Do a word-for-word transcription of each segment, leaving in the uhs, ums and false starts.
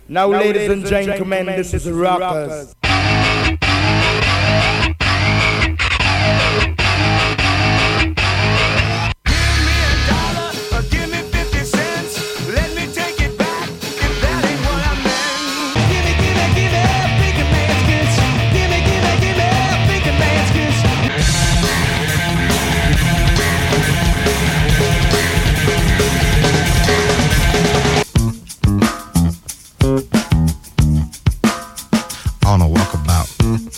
Now, ladies and gentlemen, this is Rockers. On a walkabout.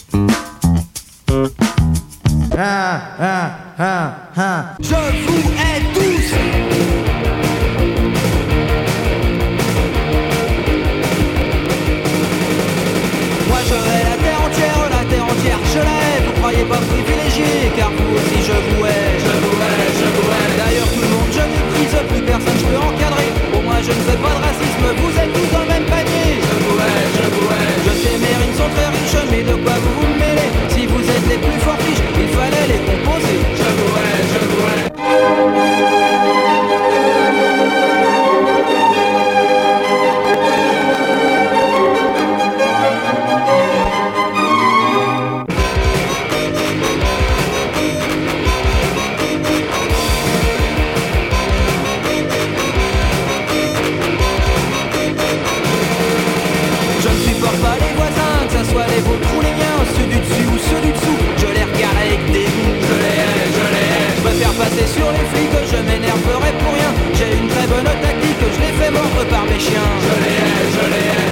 Ah, ah, ah, ah. Je vous hais tous. Moi je hais la terre entière, la terre entière je la hais. Vous croyez pas privilégié, car vous aussi je vous hais. Je vous hais, je vous hais. D'ailleurs tout le monde je méprise, plus personne je peux encadrer. Au moins je ne fais pas de racisme, vous êtes tous dans le même panier. Je vous hais, je vous hais. Je sais mes rimes sont très riches, mais de quoi vous vous mêlez? Si vous êtes les plus forts riches, il fallait les composer. Je vous hais, je vous hais. Soit les vôtres ou les miens, ceux du dessus ou ceux du dessous, je les regarde avec dégoût. Je les hais, je les hais. Je préfère passer sur les flics, je m'énerverai pour rien. J'ai une très bonne tactique, je les fais mordre par mes chiens. Je les hais, je les hais.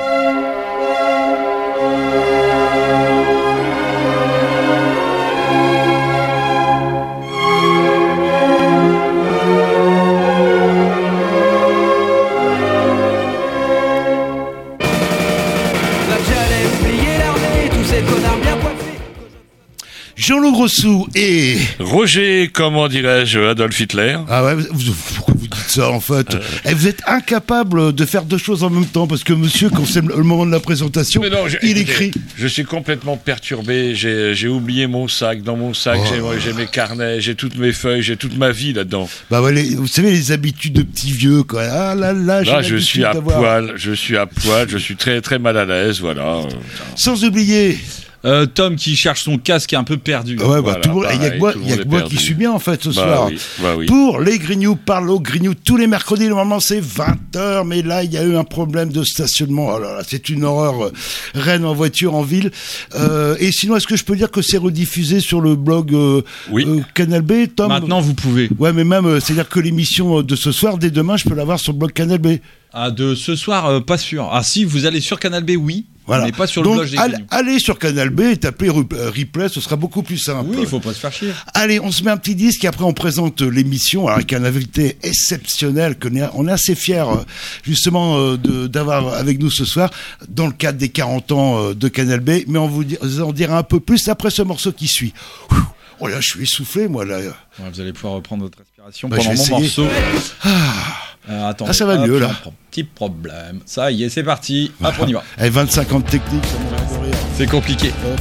Jean-Loup Grossou et... Roger, comment dirais-je, Adolf Hitler. Ah ouais, vous, pourquoi vous dites ça en fait euh... Et vous êtes incapable de faire deux choses en même temps, parce que monsieur, quand c'est le moment de la présentation, non, il écrit. Je suis complètement perturbé, j'ai, j'ai oublié mon sac. Dans mon sac, oh. j'ai, j'ai mes carnets, j'ai toutes mes feuilles, j'ai toute ma vie là-dedans. Bah ouais, les, vous savez, les habitudes de petits vieux, quoi. Ah là là, j'ai là je suis à d'avoir... poil, je suis à poil, je suis très très mal à l'aise, voilà. Sans oublier... Euh, Tom qui cherche son casque est un peu perdu. Ouais, bah, voilà, il y a que moi, y a que moi qui suis bien en fait ce bah soir. Oui, bah oui. Pour les Grignoux, parle aux Grignoux tous les mercredis. Normalement c'est vingt heures, mais là il y a eu un problème de stationnement. Oh là là, c'est une horreur. Rennes en voiture en ville. Euh, et sinon, est-ce que je peux dire que c'est rediffusé sur le blog euh, oui. euh, Canal B, Tom? Maintenant vous pouvez. Ouais, mais même euh, c'est-à-dire que l'émission de ce soir, dès demain, je peux l'avoir sur le blog Canal B. Ah, de ce soir, euh, pas sûr. Ah si, vous allez sur Canal B, oui. Voilà. Mais pas sur Donc, le blog des all, allez sur Canal B et tapez euh, replay, ce sera beaucoup plus simple. Oui, il faut pas se faire chier. Allez, on se met un petit disque et après on présente euh, l'émission avec un invité exceptionnel que on est assez fiers euh, justement euh, de, d'avoir avec nous ce soir dans le cadre des quarante ans euh, de Canal B. Mais on vous, di- vous en dira un peu plus après ce morceau qui suit. Ouh, oh là, je suis essoufflé moi là. Ouais, vous allez pouvoir reprendre votre respiration bah, pendant mon essayer. morceau. Ah. Euh, attendez, ah, ça va hop, mieux là. Petit problème. Ça y est, c'est parti. Hop, on y va. Allez, vingt-cinq ans de technique, ça m'en fait rire. C'est compliqué. Hop.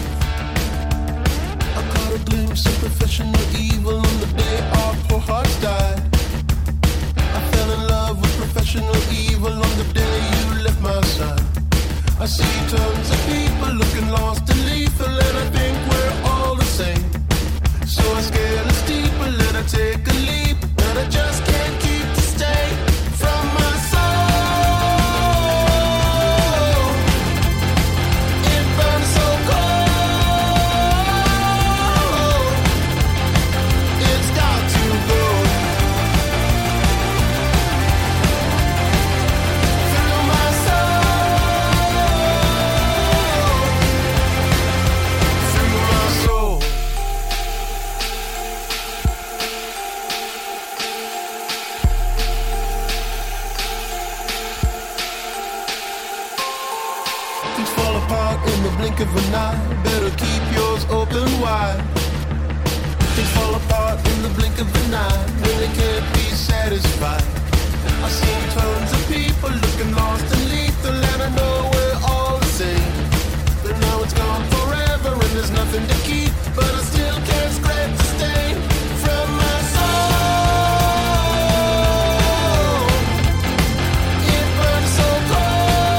Of an eye, better keep yours open wide. Things fall apart in the blink of an eye when they can't be satisfied. I've seen tons of people looking lost and lethal, and I know we're all the same. But now it's gone forever and there's nothing to keep, but I still can't scratch the stain from my soul. It burns so cold.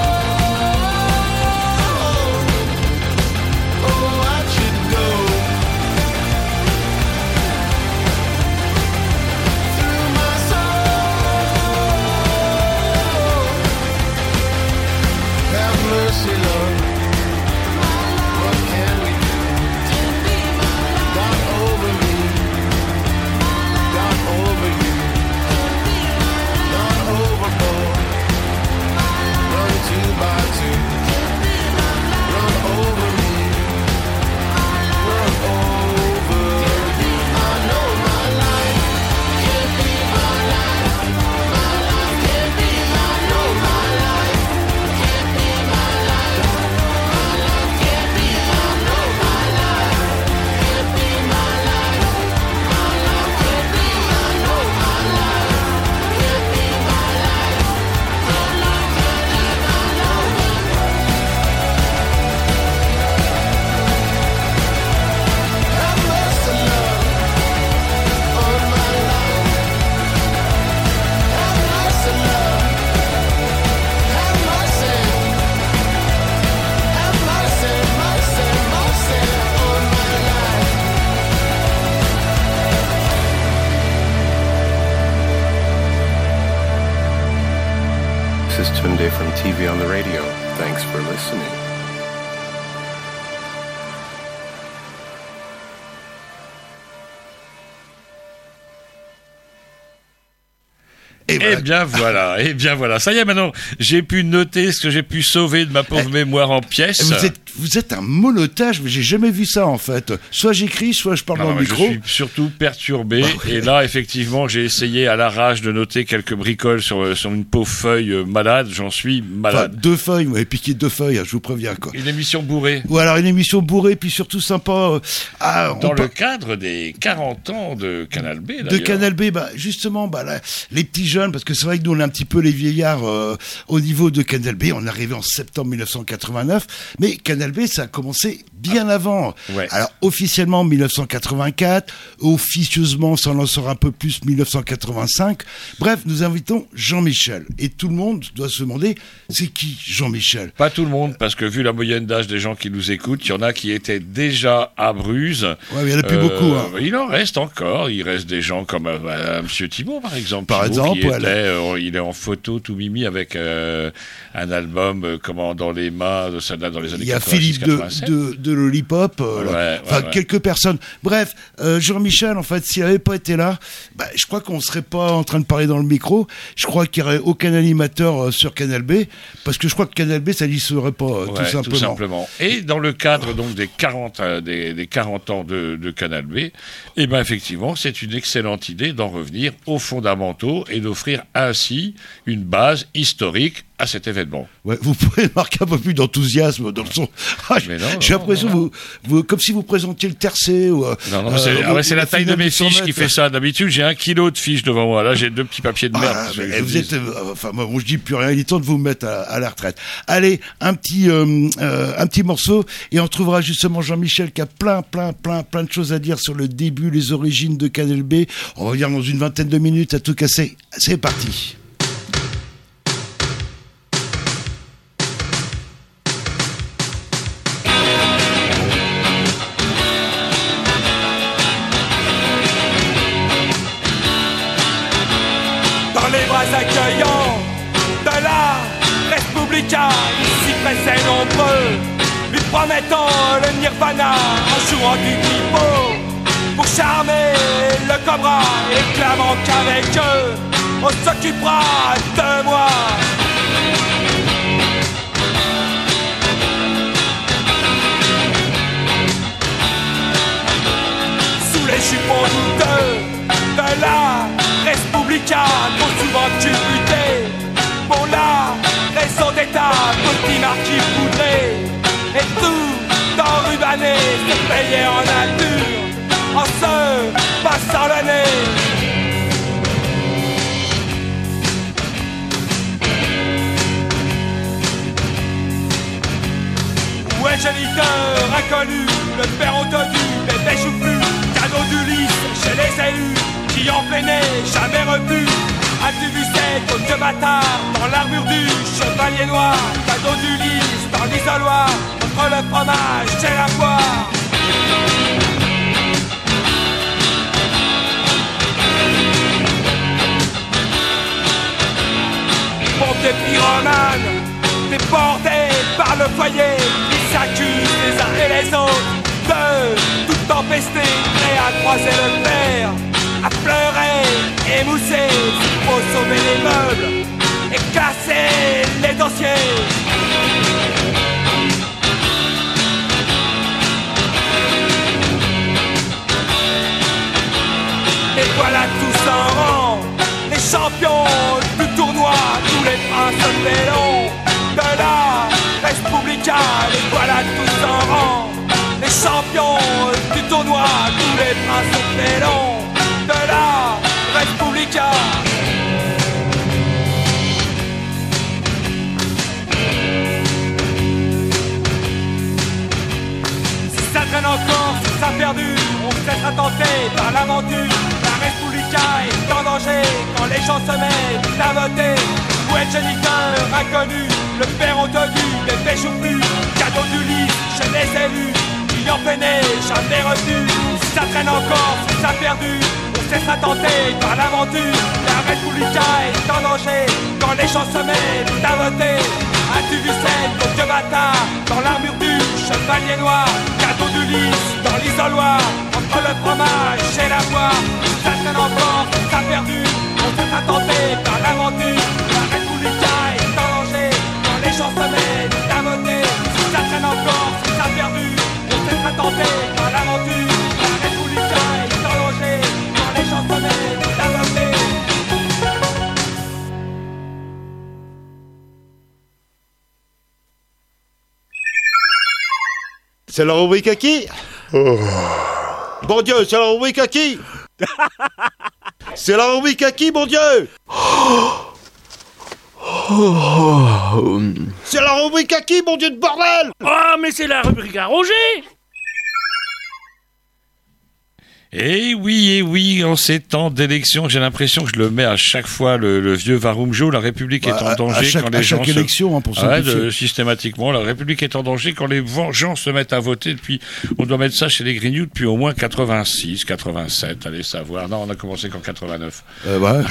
mercy, Lord. What can we do? Not over me, not over you, not overboard. Run two by two, run over me, run over you. I know my life can't be my life. My life can't be my, I know my life can't be my life. My life can't be, I know my life can't be my life. My life can't be, I know my life can't be my life. My life can't be, I know my life. Have mercy, Lord, on my life. Have mercy, Lord. Have mercy. Have mercy, mercy, mercy on my life. This is Tunde from T V on the Radio. Thanks for listening. Et Eh voilà. bien voilà, eh bien voilà. Ça y est, maintenant, j'ai pu noter ce que j'ai pu sauver de ma pauvre mémoire en pièces. Vous êtes, vous êtes un monotage, mais j'ai jamais vu ça en fait. Soit j'écris, soit je parle Non, dans non, le je micro. suis surtout perturbé. Ah oui. Et là, effectivement, j'ai essayé à l'arrache de noter quelques bricoles sur, sur une pauvre feuille euh, malade. J'en suis Enfin, malade. deux feuilles, vous m'avez piqué deux feuilles, hein, je vous préviens quoi. Une émission bourrée. Ou alors une émission bourrée, puis surtout sympa. euh, ah, on Dans par- le cadre des quarante ans de Canal B, de d'ailleurs. Canal B, bah, justement, bah, là, les petits jeunes, parce que c'est vrai que nous on est un petit peu les vieillards euh, au niveau de Canal B, on est arrivé en septembre mille neuf cent quatre-vingt-neuf, mais Canal B ça a commencé bien avant. Ouais. Alors officiellement mille neuf cent quatre-vingt-quatre, officieusement ça en sort un peu plus mille neuf cent quatre-vingt-cinq. Bref, nous invitons Jean-Michel et tout le monde doit se demander c'est qui Jean-Michel. Pas tout le monde, parce que vu la moyenne d'âge des gens qui nous écoutent, il y en a qui étaient déjà à Bruz. Ouais, mais il y en a plus Euh, beaucoup. Hein. Il en reste encore. Il reste des gens comme euh, bah, Monsieur Thibault, par exemple. Par Thibault, qui exemple, était, voilà. euh, il est en photo tout mimi avec euh, un album euh, comment dans les mains de ça date dans les années Il y a quatre-vingt-six Philippe de, quatre-vingt-sept. de, de Lollipop, euh, Ouais, ouais, enfin ouais. quelques personnes. Bref, euh, Jean-Michel, en fait, s'il n'avait pas été là, bah, je crois qu'on serait pas en train de parler dans le micro. Je crois qu'il n'y aurait aucun animateur euh, sur Canal B, parce que je crois que Canal B, ça n'y serait pas, euh, Ouais, tout simplement. simplement. Et dans le cadre donc des quarante, euh, des, des quarante ans de, de Canal B, eh ben effectivement, c'est une excellente idée d'en revenir aux fondamentaux et d'offrir ainsi une base historique à cet événement. Ouais, vous pouvez marquer un peu plus d'enthousiasme dans le son. Ah, Mais non, j'ai non, l'impression non, vous, vous, comme si vous présentiez le tercé ou. euh, Non, non, mais c'est, euh, ah ouais, c'est ou la la taille de finale mes du cent fiches qui mètres. fait ça. D'habitude, j'ai un kilo de fiches devant moi. Là, j'ai deux petits papiers de merde. Ah, c'est ce que mais je vous dis. êtes, euh, enfin, moi, je dis plus rien. Il est temps de vous mettre à, à la retraite. Allez, un petit, euh, euh, un petit morceau, et on trouvera justement Jean-Michel qui a plein, plein, plein, plein de choses à dire sur le début, les origines de Canal B. On va venir dans une vingtaine de minutes. À tout casser. C'est parti. Dans les bras accueillants de la Respublica, ici pressés nombreux, lui promettant le nirvana en jouant du pipeau pour charmer le cobra et clamant qu'avec eux on s'occupera de moi. Sous les jupons douteux de la Respublica, trop souvent culbutés pour la raison d'état, petit marquis poudré, et tout enrubané, se payait en nature, en se passant le nez. Où est géniteur inconnu, le père autodu, bébé joufflu, cadeau d'Ulysse chez les élus, qui en peinait jamais repu. As-tu vu cette côte de bâtard dans l'armure du chevalier noir, cadeau d'Ulysse dans l'isoloir, entre le fromage et la poire. Pompier pyromane, déporté par le foyer, ils s'accusent les uns et les autres de tout empester, prêts à croiser le fer, à pleurer, émousser, pour sauver les meubles et casser les dossiers. Et voilà tous en rang, les champions du tournoi, tous les princes félons de la Respublica. Et voilà tous en rang, les champions du tournoi, tous les princes félons de la Respublica. Si ça traîne encore, si ça perdu, on se laissera tenter par l'aventure. La Respublica est en danger quand les gens se mettent à voter. Où est géniteur inconnu, le père entendu, bébé chouffu, cadeau du lit chez les élus, ayant peiné, jamais reçu. Si ça traîne encore, si ça perdu, on se laissera tenter par l'aventure. La Respublica est en danger quand les gens se mettent à voter. As-tu vu cette vieux bâtard dans l'armure du chevalier noir, cadeau du lys dans l'isoloir, entre le fromage et la voix. Ça traîne encore, ça perdu, on se sera tenté par l'aventure. La Respublica est en danger quand les gens se mettent à voter. Si ça traîne encore, si ça perdu, on se sera tenté par l'aventure. La Respublica est en danger quand les gens se mettent à voter. C'est la rubrique à qui? Oh. Bon Dieu, c'est la rubrique à qui? C'est la rubrique à qui, bon Dieu? C'est la rubrique à qui, bon Dieu de bordel? Oh, mais c'est la rubrique à Roger. Eh oui, eh oui, en ces temps d'élection, j'ai l'impression que je le mets à chaque fois, le, le vieux Varumjo, la République bah, est en danger chaque, quand les à gens chaque se... élection, hein, pour ah ouais, simplifier. de, systématiquement, la République est en danger quand les gens se mettent à voter depuis, on doit mettre ça chez les Grignoux depuis au moins quatre-vingt-six, quatre-vingt-sept, allez savoir. Non, on a commencé qu'en quatre-vingt-neuf. Euh, ouais.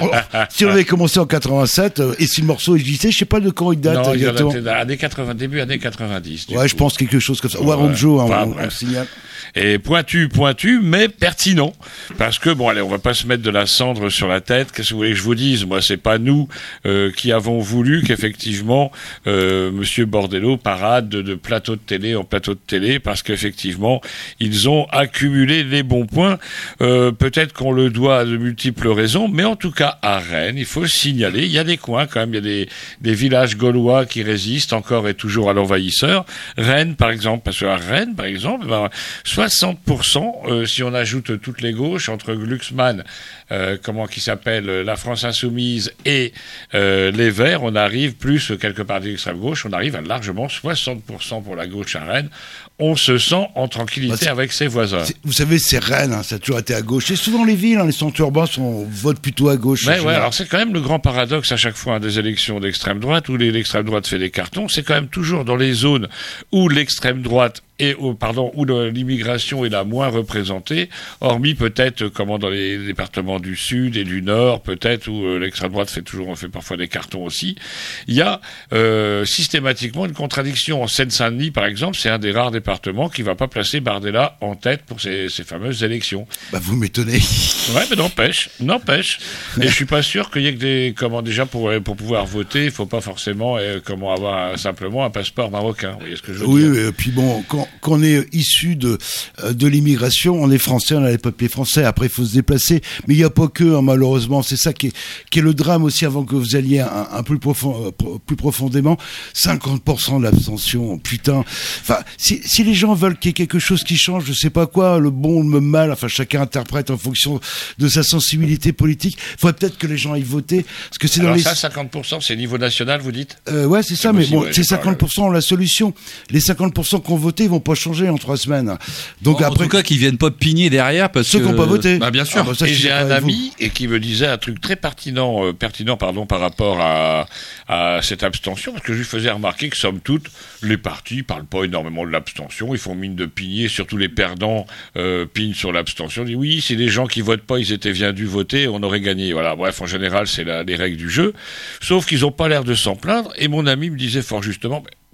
Si on avait commencé en quatre-vingt-sept, euh, et si le morceau existait, je sais pas de quand il date. Non, il exactement. datait années quatre-vingts, début années quatre-vingt-dix. Ouais, coup. je pense quelque chose comme ça. Ouais, Varumjo, ouais. hein, Enfin, on, on le signale. Et pointu, pointu, mais pertinent. Parce que, bon, allez, on va pas se mettre de la cendre sur la tête. Qu'est-ce que vous voulez que je vous dise? Moi, c'est pas nous euh, qui avons voulu qu'effectivement euh, Monsieur Bordello parade de, de plateau de télé en plateau de télé, parce qu'effectivement, ils ont accumulé les bons points. Euh, peut-être qu'on le doit à de multiples raisons, mais en tout cas, à Rennes, il faut signaler, il y a des coins quand même, il y a des, des villages gaulois qui résistent encore et toujours à l'envahisseur. Rennes, par exemple, parce qu'à Rennes, par exemple, ben, soixante pour cent, euh, si on ajoute toutes les gauches, entre Glucksmann, euh, comment qui s'appelle, la France Insoumise et euh, les Verts, on arrive plus, quelque part de l'extrême gauche, on arrive à largement soixante pour cent pour la gauche à Rennes. On se sent en tranquillité bah, avec ses voisins. Vous savez, c'est Rennes, hein, ça a toujours été à gauche. Et souvent les villes, hein, les centres urbains, sont, votent plutôt à gauche. Mais ouais, alors c'est quand même le grand paradoxe à chaque fois hein, des élections d'extrême droite, où les, l'extrême droite fait des cartons, c'est quand même toujours dans les zones où l'extrême droite et oh, pardon, où le, l'immigration est la moins représentée, hormis peut-être comment dans les départements du Sud et du Nord, peut-être où euh, l'extrême droite fait toujours, on fait parfois des cartons aussi. Il y a euh, systématiquement une contradiction. En Seine-Saint-Denis, par exemple, c'est un des rares départements qui va pas placer Bardella en tête pour ces, ces fameuses élections. Bah vous m'étonnez. Ouais, mais n'empêche, n'empêche. Et je suis pas sûr qu'il y ait que des, comment déjà pour pour pouvoir voter, il faut pas forcément euh, comment avoir un, simplement un passeport marocain. Vous voyez ce que je veux oui, dire? Oui, et puis bon, quand quand on est issu de de l'immigration, on est français, on a les papiers français. Après, il faut se déplacer, mais il y a pas que hein, malheureusement. C'est ça qui est qui est le drame aussi. Avant que vous alliez un, un peu profond, plus profondément, cinquante pour cent de l'abstention. Putain. Enfin, si si les gens veulent qu'il y ait quelque chose qui change, je sais pas quoi, le bon, le mal. Enfin, chacun interprète en fonction de sa sensibilité politique. Il faudrait peut-être que les gens aillent voter, parce que c'est Alors dans les ça, cinquante pour cent, c'est niveau national, vous dites? euh, ouais, c'est, c'est ça. possible, Mais bon, ouais, c'est cinquante pour cent la solution. Les cinquante pour cent qui ont voté, ils vont pas changer en trois semaines. Donc bon, après, en tout cas, qu'ils viennent pas pigner derrière parce ceux que qui n'ont pas voté. Bah bien sûr. Ah, bah, ça, et j'ai un ami vous. et qui me disait un truc très pertinent, euh, pertinent pardon, par rapport à, à cette abstention, parce que je lui faisais remarquer que somme toute, les partis parlent pas énormément de l'abstention, ils font mine de pigner, surtout les perdants euh, pignent sur l'abstention. Ils disent oui, si les gens qui votent pas, ils étaient bien dû voter, on aurait gagné. Voilà. Bref, en général, c'est la, les règles du jeu. Sauf qu'ils ont pas l'air de s'en plaindre. Et mon ami me disait fort justement.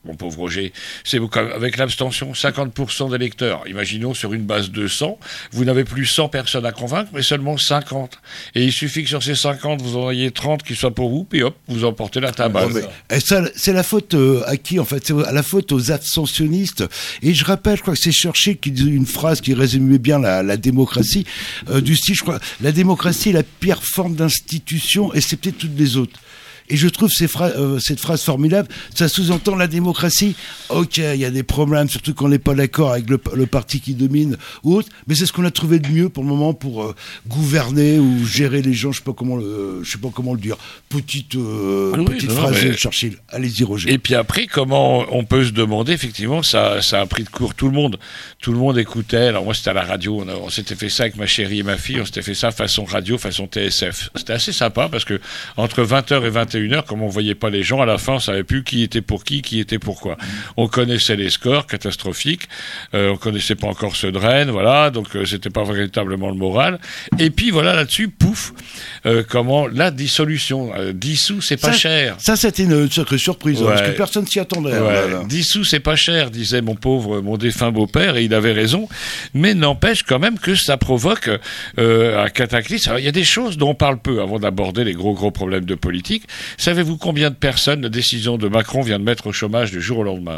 mon pauvre Roger, c'est vous, avec l'abstention, cinquante pour cent d'électeurs. Imaginons sur une base de cent, vous n'avez plus cent personnes à convaincre, mais seulement cinquante. Et il suffit que sur ces cinquante, vous en ayez trente qui soient pour vous, puis hop, vous emportez la tabasse. Non, mais, et ça, c'est la faute euh, à qui, en fait? C'est à la faute aux abstentionnistes. Et je rappelle, je crois que c'est Churchill qui dit une phrase qui résumait bien la, la démocratie, euh, du style, je crois, la démocratie est la pire forme d'institution, excepté toutes les autres. Et je trouve ces phra- euh, cette phrase formidable. Ça sous-entend la démocratie. Ok, il y a des problèmes, surtout quand on n'est pas d'accord avec le, le parti qui domine ou autre. Mais c'est ce qu'on a trouvé de mieux pour le moment pour euh, gouverner ou gérer les gens. Je sais pas comment, le, je sais pas comment le dire. Petite, euh, oui, petite non, phrase, mais... Churchill. Allez-y, Roger. Et puis après, comment on peut se demander, effectivement, ça, ça a pris de court tout le monde. Tout le monde écoutait. Alors moi, c'était à la radio. On, a, on s'était fait ça avec ma chérie et ma fille. On s'était fait ça façon radio, façon T S F. C'était assez sympa parce que entre vingt heures et vingt et une heures, comme on voyait pas les gens, à la fin, on savait plus qui était pour qui, qui était pour quoi. On connaissait les scores catastrophiques, euh, on connaissait pas encore ceux de Rennes, voilà, donc euh, c'était pas véritablement le moral. Et puis voilà, là-dessus, pouf, euh, comment la dissolution, euh, dix sous, c'est pas ça, cher. Ça, c'était une sacrée surprise, ouais. hein, parce que personne s'y attendait. Ouais. Là, là. dix sous, c'est pas cher, disait mon pauvre, mon défunt beau-père, et il avait raison. Mais n'empêche quand même que ça provoque euh, un cataclysme. Alors, il y a des choses dont on parle peu avant d'aborder les gros gros problèmes de politique. Savez-vous combien de personnes la décision de Macron vient de mettre au chômage du jour au lendemain?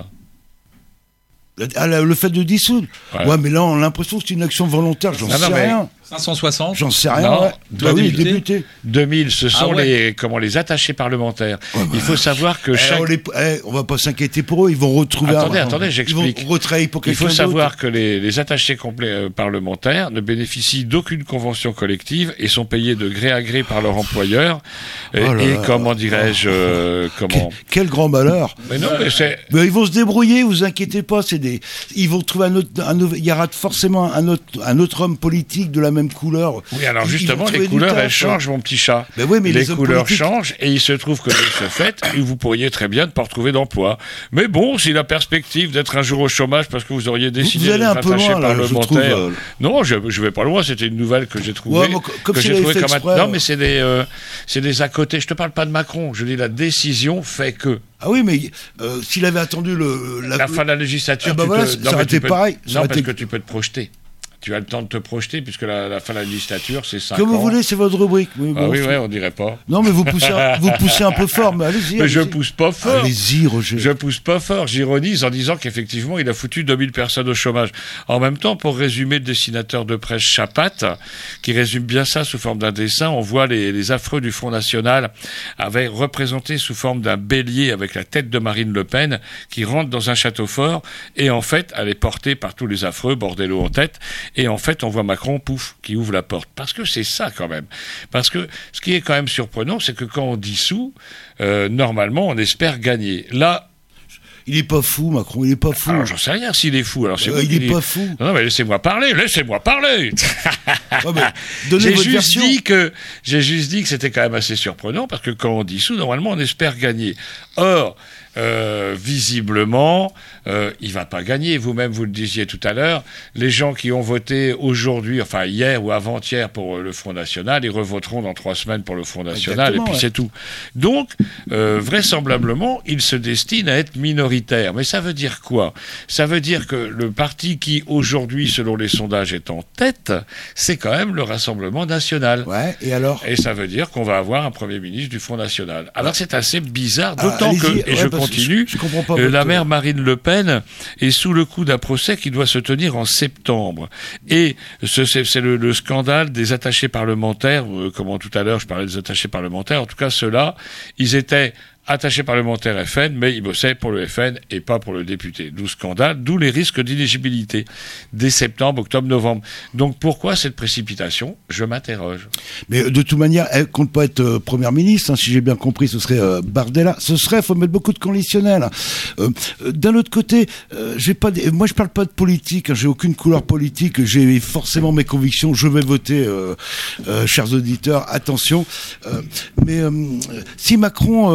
Ah, le fait de dissoudre. Ouais. ouais, mais là, on a l'impression que c'est une action volontaire. J'en non, sais non, rien. cinq cent soixante J'en sais rien. Non, ouais. Bah oui, députés. deux mille, ce sont ah ouais. les, comment, les attachés parlementaires. Ouais, bah, il faut savoir que eh, chaque... On, les, eh, on va pas s'inquiéter pour eux, ils vont retrouver... Attendez, un, attendez, j'explique. Ils vont retravailler pour quelqu'un Il faut savoir d'autre. que les, les attachés complets euh, parlementaires ne bénéficient d'aucune convention collective et sont payés de gré à gré par leur employeur. Et, oh là et là. comment dirais-je... Euh, comment... Quel, quel grand malheur. Mais non, mais c'est... Mais ils vont se débrouiller, vous inquiétez pas, c'est des... Ils vont trouver un autre... Un, il y aura forcément un autre, un autre homme politique de la même couleur. Oui, alors justement, les couleurs, taf, elles changent, mon petit chat. Ben oui, mais les, les couleurs politiques... changent, et il se trouve que de ce fait, vous pourriez très bien ne pas retrouver d'emploi. Mais bon, si la perspective d'être un jour au chômage parce que vous auriez décidé d'être attaché loin, là, parlementaire... je trouve, euh... Non, je, je vais pas loin, c'était une nouvelle que j'ai trouvée. Ouais, moi, comme que si j'ai trouvé comme exprès, un... Non, mais c'est des, euh, c'est des à côté. Je te parle pas de Macron, je dis la décision fait que... Ah oui, mais euh, s'il avait attendu le... La, la fin de la législature... Ah bah tu voilà, te... ça non, aurait été peux... pareil. Non, parce été... que tu peux te projeter. Tu as le temps de te projeter, puisque la, la fin de la législature, c'est cinq ans. Comme vous voulez, c'est votre rubrique. Mais ah bon, oui, faut... ouais, on dirait pas. Non, mais vous poussez un, vous poussez un peu fort, mais allez-y. Mais allez-y. je pousse pas fort. Allez-y, Roger. Je pousse pas fort. J'ironise en disant qu'effectivement, il a foutu deux mille personnes au chômage. En même temps, pour résumer le dessinateur de presse Chapat, qui résume bien ça sous forme d'un dessin, on voit les, les affreux du Front National avaient représenté sous forme d'un bélier avec la tête de Marine Le Pen qui rentre dans un château fort et en fait, elle est portée par tous les affreux, Bordello en tête, et en fait, on voit Macron, pouf, qui ouvre la porte. Parce que c'est ça quand même. Parce que ce qui est quand même surprenant, c'est que quand on dissout, euh, normalement, on espère gagner. Là, il est pas fou, Macron, il est pas fou. Alors, j'en sais rien s'il est fou. Alors, c'est euh, il est pas fou. Non, mais laissez-moi parler, laissez-moi parler. Ouais, mais donnez j'ai votre juste version. dit que j'ai juste dit que c'était quand même assez surprenant parce que quand on dissout, normalement, on espère gagner. Or, euh, visiblement, euh, il va pas gagner. Vous-même, vous le disiez tout à l'heure, les gens qui ont voté aujourd'hui, enfin hier ou avant-hier pour le Front National, ils revoteront dans trois semaines pour le Front National. Exactement, et puis ouais. C'est tout. Donc, euh, vraisemblablement, il se destine à être minoritaire. Mais ça veut dire quoi ? Ça veut dire que le parti qui aujourd'hui, selon les sondages, est en tête, c'est quand même le Rassemblement National. Ouais. Et alors ? Et ça veut dire qu'on va avoir un Premier ministre du Front National. Alors c'est assez bizarre, d'autant ah, que, et ouais, je continue, je, je comprends pas euh, la votre... mère Marine Le Pen est sous le coup d'un procès qui doit se tenir en septembre. Et ce, c'est, c'est le, le scandale des attachés parlementaires, euh, comme tout à l'heure je parlais des attachés parlementaires, en tout cas ceux-là, ils étaient attachés parlementaires F N, mais ils bossaient pour le F N et pas pour le député. D'où scandale, d'où les risques d'inéligibilité dès septembre, octobre, novembre. Donc pourquoi cette précipitation ? Je m'interroge. Mais de toute manière, elle compte pas être euh, première ministre, hein, si j'ai bien compris, ce serait euh, Bardella. Ce serait, faut mettre beaucoup de conditionnels. Hein. Euh, d'un autre côté, euh, j'ai pas, des... moi je parle pas de politique, hein, j'ai aucune couleur politique, j'ai forcément mes convictions, je vais voter, euh, euh, chers auditeurs, attention. Euh, mais euh, si Macron, euh, il a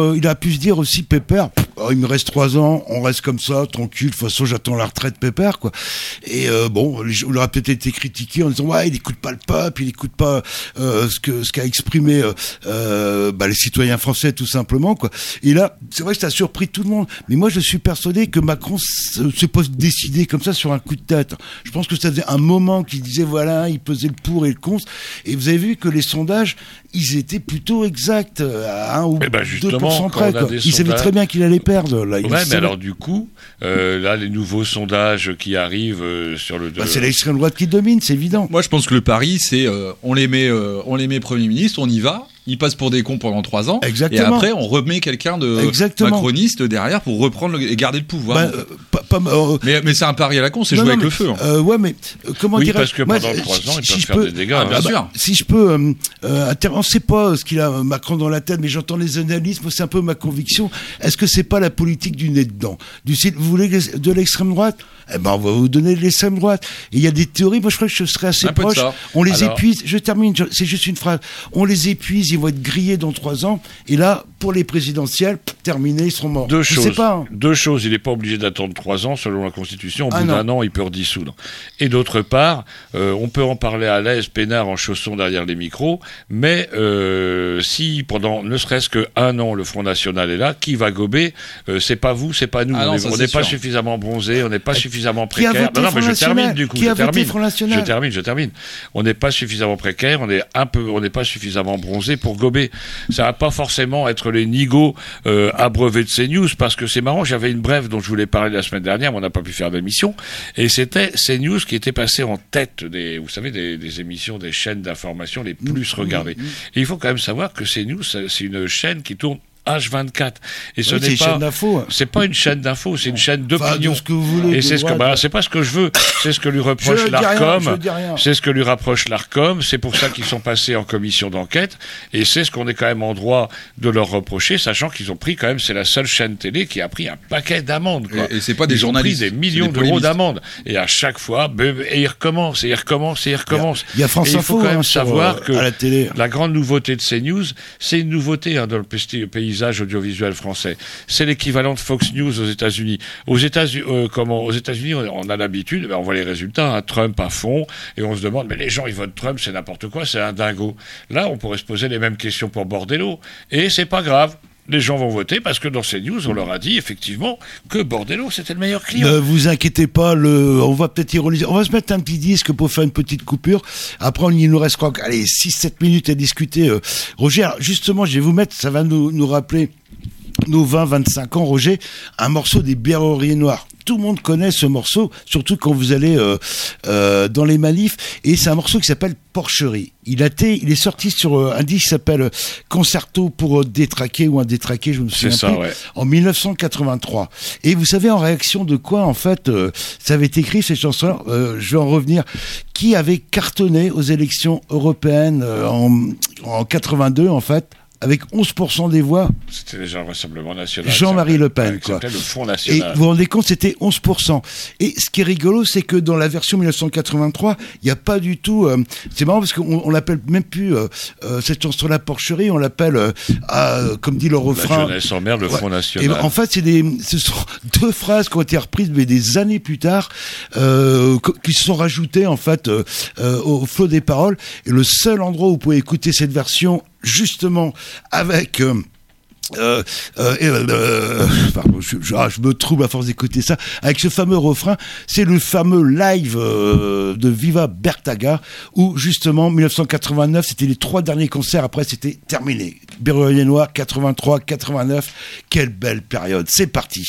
pu se dire aussi, Pépère, pff, oh, il me reste trois ans, on reste comme ça, tranquille, de toute façon j'attends la retraite, Pépère, quoi. Et euh, bon, les, on aurait peut-être été critiqué en disant ouais, il écoute pas le peuple, il écoute pas euh, ce que ce qu'a exprimé euh, euh, bah, les citoyens français tout simplement, quoi. Et là, c'est vrai que ça a surpris tout le monde, mais moi je suis persuadé que Macron s'est pas décidé comme ça sur un coup de tête. Je pense que ça faisait un moment qu'il disait voilà, il pesait le pour et le contre, et vous avez vu que les sondages, ils étaient plutôt exacts à un ou eh ben deux pour cent près, quoi. Il sondages... savait très bien qu'il allait perdre. Là, ouais, mais savait... alors du coup, euh, là, les nouveaux sondages qui arrivent euh, sur le... Bah, c'est l'extrême droite qui domine, c'est évident. Moi, je pense que le pari, c'est euh, on les met, euh, on les met Premier ministre, on y va. Ils passent pour des cons pendant trois ans. Exactement. Et après, on remet quelqu'un de Exactement. macroniste derrière pour reprendre le, et garder le pouvoir. Bah, euh, pas, pas, euh, mais, mais c'est un pari à la con, c'est non, jouer non, avec mais, le feu. Hein. Euh, ouais, mais euh, comment oui, dire parce que pendant trois ans, ils si peuvent je faire peux, des dégâts. Ah, bien bah, sûr. Si je peux, euh, euh, inter- on ne sait pas ce qu'il a Macron dans la tête, mais j'entends les analyses. Moi, c'est un peu ma conviction. Est-ce que c'est pas la politique du nez dedans, du style, vous voulez de l'extrême droite? Eh ben, on va vous donner de l'extrême droite. Et il y a des théories. Moi, je crois que je serais assez un proche. On les Alors... épuise. Je termine. Je, c'est juste une phrase. On les épuise. Ils vont être grillés dans trois ans. Et là, pour les présidentielles, terminé, ils seront morts. Deux je choses. sais pas. Hein. Deux choses. Il n'est pas obligé d'attendre trois ans selon la Constitution. Au bout ah, d'un an, il peut redissoudre. Et d'autre part, euh, on peut en parler à l'aise, peinard en chaussons derrière les micros. Mais euh, si pendant ne serait-ce qu'un an, le Front National est là, qui va gober euh, c'est pas vous, c'est pas nous. Ah on non, n'est pas sûr. suffisamment bronzé, on n'est pas Et suffisamment qui a précaire. voté Non, non, mais Front je termine National du coup. Qui je a voté termine. Front National Je termine, je termine. On n'est pas suffisamment précaire, on est un peu, on n'est pas suffisamment bronzé pour gober. Ça va pas forcément être les nigauds euh, abreuvés de CNews, parce que c'est marrant. J'avais une brève dont je voulais parler la semaine dernière, mais on n'a pas pu faire d'émission, et c'était CNews qui était passé en tête des, vous savez, des, des émissions, des chaînes d'information les plus regardées. Et il faut quand même savoir que CNews, c'est une chaîne qui tourne H vingt-quatre. Et ce oui, n'est c'est pas, une d'info, hein. c'est pas une chaîne d'info, c'est une chaîne d'opinion. Enfin, ce que vous voulez, et c'est ce que, bah, c'est pas ce que je veux, c'est ce que lui reproche l'Arcom, c'est ce que lui rapproche l'Arcom, c'est pour ça qu'ils sont passés en commission d'enquête, et c'est ce qu'on est quand même en droit de leur reprocher, sachant qu'ils ont pris quand même, c'est la seule chaîne télé qui a pris un paquet d'amendes, quoi. Et, et c'est pas des ils journalistes. Ils ont pris des millions des d'euros d'amendes. Et à chaque fois, et ils recommencent, et ils recommencent, et ils recommencent. Il y a France et il Info, faut quand même hein, savoir sur, que à la télé. La grande nouveauté de CNews, c'est une nouveauté hein, dans le paysage audiovisuel français. C'est l'équivalent de Fox News aux États-Unis. Aux États-Unis, euh, comment aux États-Unis, on, on a l'habitude, ben on voit les résultats, hein, Trump à fond, et on se demande, mais les gens ils votent Trump, c'est n'importe quoi, c'est un dingo. Là, on pourrait se poser les mêmes questions pour Bordello, et c'est pas grave. Les gens vont voter parce que dans ces news, on leur a dit effectivement que Bordello, c'était le meilleur client. Ne vous inquiétez pas, le... on va peut-être ironiser. On va se mettre un petit disque pour faire une petite coupure. Après, il nous reste quoi, allez, six sept minutes à discuter. Euh, Roger, alors, justement, je vais vous mettre, ça va nous, nous rappeler nos vingt vingt-cinq ans, Roger, un morceau des Berruriers Noirs. Tout le monde connaît ce morceau, surtout quand vous allez euh, euh, dans les manifs. Et c'est un morceau qui s'appelle Porcherie. Il a été, il est sorti sur euh, un disque qui s'appelle Concerto pour euh, détraquer ou un détraqué, je me souviens ça, plus, ouais. en dix-neuf cent quatre-vingt-trois. Et vous savez en réaction de quoi en fait euh, ça avait été écrit cette chanson-là. Euh, je vais en revenir. Qui avait cartonné aux élections européennes euh, en, en quatre-vingt-deux en fait. Avec onze pour cent des voix. C'était déjà le Rassemblement National. Jean-Marie Le Pen, ouais, quoi. C'était le Front National. Et vous vous rendez compte, c'était onze pour cent. Et ce qui est rigolo, c'est que dans la version dix-neuf cent quatre-vingt-trois, il n'y a pas du tout... Euh, c'est marrant parce qu'on on l'appelle même plus euh, euh, cette chanson-là Porcherie, on l'appelle, euh, euh, comme dit le refrain... La jeunesse en mer, le Front ouais. National. Et en fait, c'est des, ce sont deux phrases qui ont été reprises, mais des années plus tard, euh, qui se sont rajoutées, en fait, euh, euh, au flot des paroles. Et le seul endroit où vous pouvez écouter cette version justement avec euh, euh, euh, euh, pardon, je, je, ah, je me trouble à force d'écouter ça, avec ce fameux refrain, c'est le fameux live euh, de Viva Bertaga, où justement dix-neuf cent quatre-vingt-neuf, c'était les trois derniers concerts, après c'était terminé. Berruriers Noirs, quatre-vingt-trois, quatre-vingt-neuf, quelle belle période, c'est parti.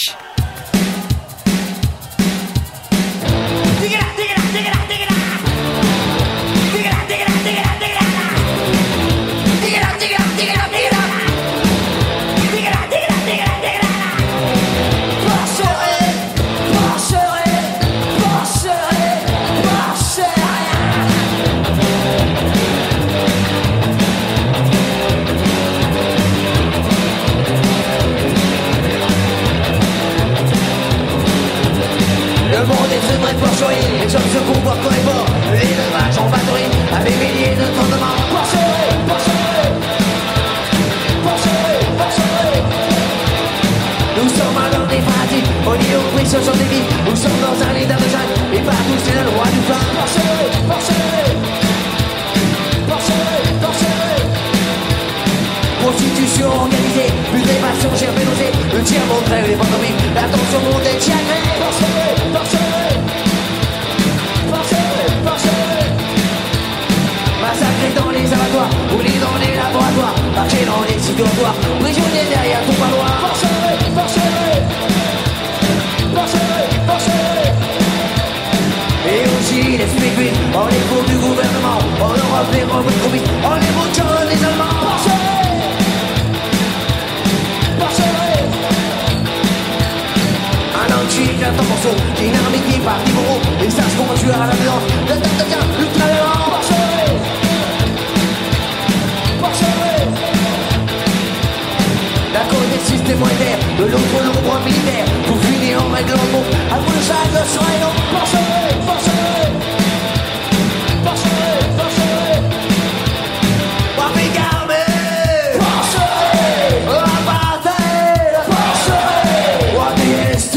Porcherie, On y oublie ce genre de vie. Nous sommes dans un lit de jungle. Et partout c'est le roi du flingue. Forcez, forcez, forcez, forcez. Constitution organisée, plus des passions, j'ai nausée. Le tir montré, les pantomimes, la tension monte et tiagré. Forcez, forcez, forcez, forcez. Massacré dans les abattoirs, brûlé dans les laboratoires, marché dans les sites dortoirs, prisonnier derrière ton parloir. Forcez, forcez, forcez, forcez. Et aussi les spécules, en les cours du gouvernement, en Europe les robots trop vite, en les moutons des Allemands. Forcez. Un temps pour saut, dynamité par Liboro, les sages qu'on tueur à la violence, le temps de bien, ultra violent. Forcez, forcez. D'un côté système monétaire, de l'autre l'ombre militaire, pour finir en règle en bon, après le chaque le soin et non. Forcez, forcez, forcez, forcez. Papi Garmé, forcez, apartheid, forcez, what the S T.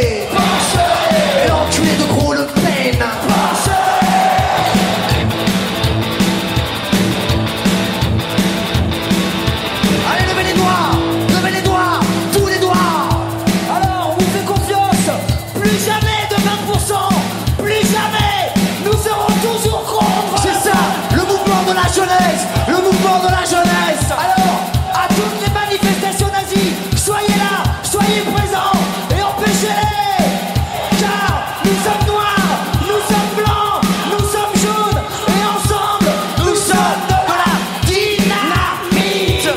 Le mouvement de la jeunesse. Alors, à toutes les manifestations nazies, soyez là, soyez présents et empêchez-les. Car nous sommes noirs, nous sommes blancs, nous sommes jaunes et ensemble, nous sommes de la dynamite.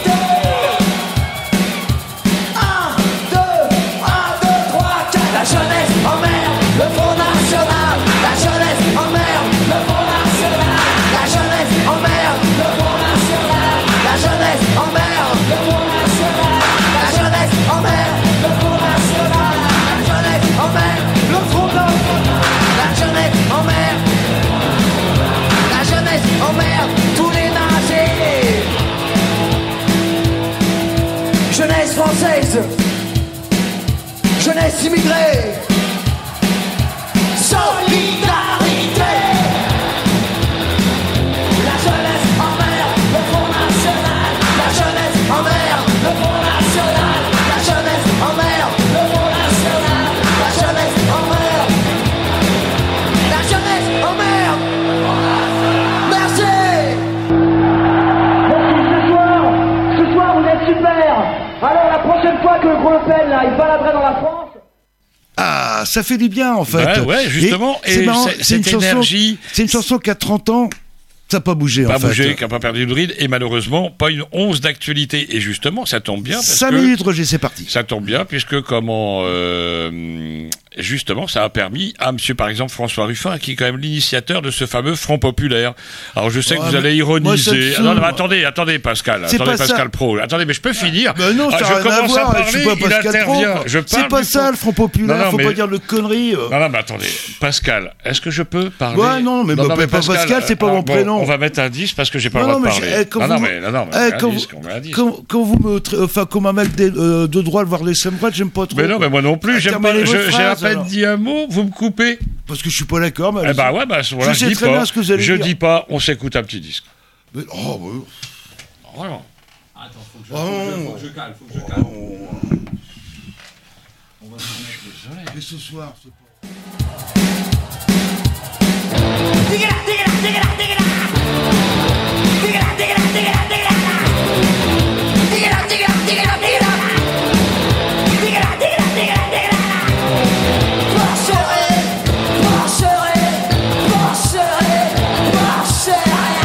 Un, deux, un, deux, trois, quatre. La jeunesse emmerde le Front National. La jeunesse emmerde le Front National. La jeunesse emmerde le Front National. La jeunesse emmerde le Front National. La jeunesse emmerde le Front National. La jeunesse emmerde le Front National. La jeunesse emmerde. La jeunesse emmerde tous les nazis. Jeunesse française. Jeunesse immigrée. Solidarité. La jeunesse emmerde le Front National. La jeunesse emmerde le Front National. La jeunesse emmerde le Front National. La jeunesse emmerde. La jeunesse emmerde. Merci. Merci ce soir. Ce soir vous êtes super. Alors la prochaine fois que le gros Le Pen là il baladerait dans la France. Ah, ça fait du bien en fait. Ouais, ouais, justement. Et, et c'est marrant, c'est une chanson. Énergie... C'est une chanson qui a trente ans. Ça n'a pas bougé, pas en fait. Pas bougé, qui n'a pas perdu de ride, et malheureusement, pas une once d'actualité. Et justement, ça tombe bien. Cinq minutes, Roger, c'est parti. Ça tombe bien, puisque comment, euh, justement, ça a permis à monsieur, par exemple, François Ruffin, qui est quand même l'initiateur de ce fameux Front Populaire. Alors, je sais ouais, que vous allez ironiser. Ah, non, non, mais attendez, attendez, Pascal. C'est attendez, Pascal ça. Pro. Attendez, mais je peux finir. Ben non, ça ah, n'a rien à voir. à parler, je suis pas Pascal Pro. Je c'est pas ça, le Front Populaire. Non, non, faut mais... pas dire de conneries. Non, non, mais attendez. Pascal, est-ce que je peux parler? Ouais, non, mais, non, bah, non, mais Pascal, Pascal c'est pas alors, mon prénom. On va mettre un dix parce que j'ai pas non, le droit non, de parler. Eh, non, non, vous, mais, non, non, mais eh, quand, indice, vous, quand, quand vous me, tra- enfin, comme un mec de, euh, de droit, le voir les sembrates, j'aime pas trop. Mais non, mais moi non plus, j'aime pas. Je, phrases, j'ai à peine alors. dit un mot, vous me coupez. Parce que je suis pas d'accord, mais. Eh bah ouais, bah voilà, je, je dis pas. Bien ce que vous allez je dire. dis pas, on s'écoute un petit disque. Mais, oh, ouais. Vraiment. Attends, faut que je, oh. faut que je cale, faut que je cale. Oh. On va se remettre. Désolé. Mais ce soir, c'est pas. Dig it up, dig it up, dig it up, dig it up. Dig it up, dig it up, dig it up, dig it up. Dig it up, dig it up, dig it up, dig it up. Dig it up, dig it up, dig it up, dig it up. Marcherez, marcherez, marcherez, marcherez.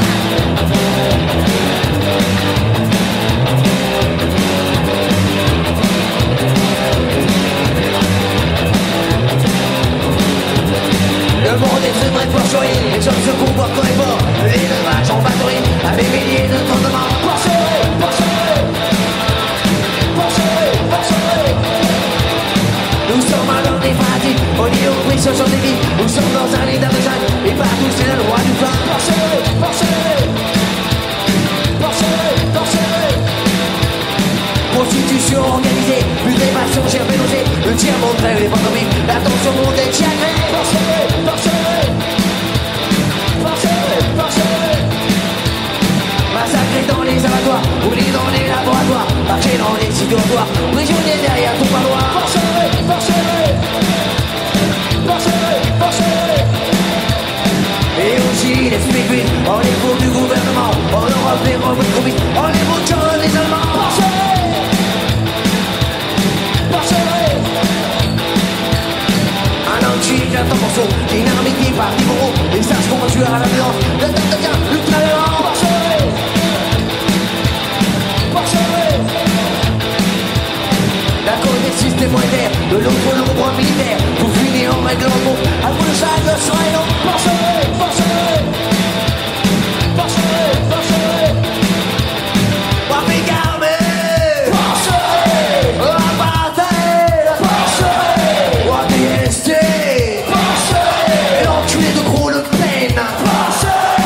Le monde est très très porcherie, les hommes se comportent comme les morts. L'élevage en batterie, avec milliers de tonnes de morts. Porcherie, porcherie, porcherie, porcherie. Nous sommes un homme des fanatiques, on y oublie ce genre de vie. Nous sommes dans un lit d'argent, et partout c'est le roi du flingue. Porcherie, porcherie, porcherie, porcherie. Constitution organisée, plus des passions, j'ai nausée. Le tir montrait les pantomimes, l'attention montait de chagrin. Forcerai, forcerai, forcerai, forcerai. Massacré dans les abattoirs, brûlé dans les laboratoires, marché dans les sites dortoirs, prisonnier derrière ton parloir. Forcerai, forcerai, forcerai, forcerai. Et aussi l'esprit vide, en les faux du gouvernement, en Europe les robots trop vite, en les mots de les Allemands. Forcerai, forcerai. Un anti d'un temps morceau, dynamité par dix euros, et sages qu'on va tuer à la violence, le temps de bien, ultra-violent. Forcerai, forcerai. D'un côté système monétaire, de l'autre l'ombre militaire, pour finir en règle en compte, à vous le sac de soin et non. Forcerai, forcerai, forcerai, forcerai. Papier armé, forcerai, apartheid, forcerai, O D S T, forcerai, et l'enculé de gros Le Pen, forcerai.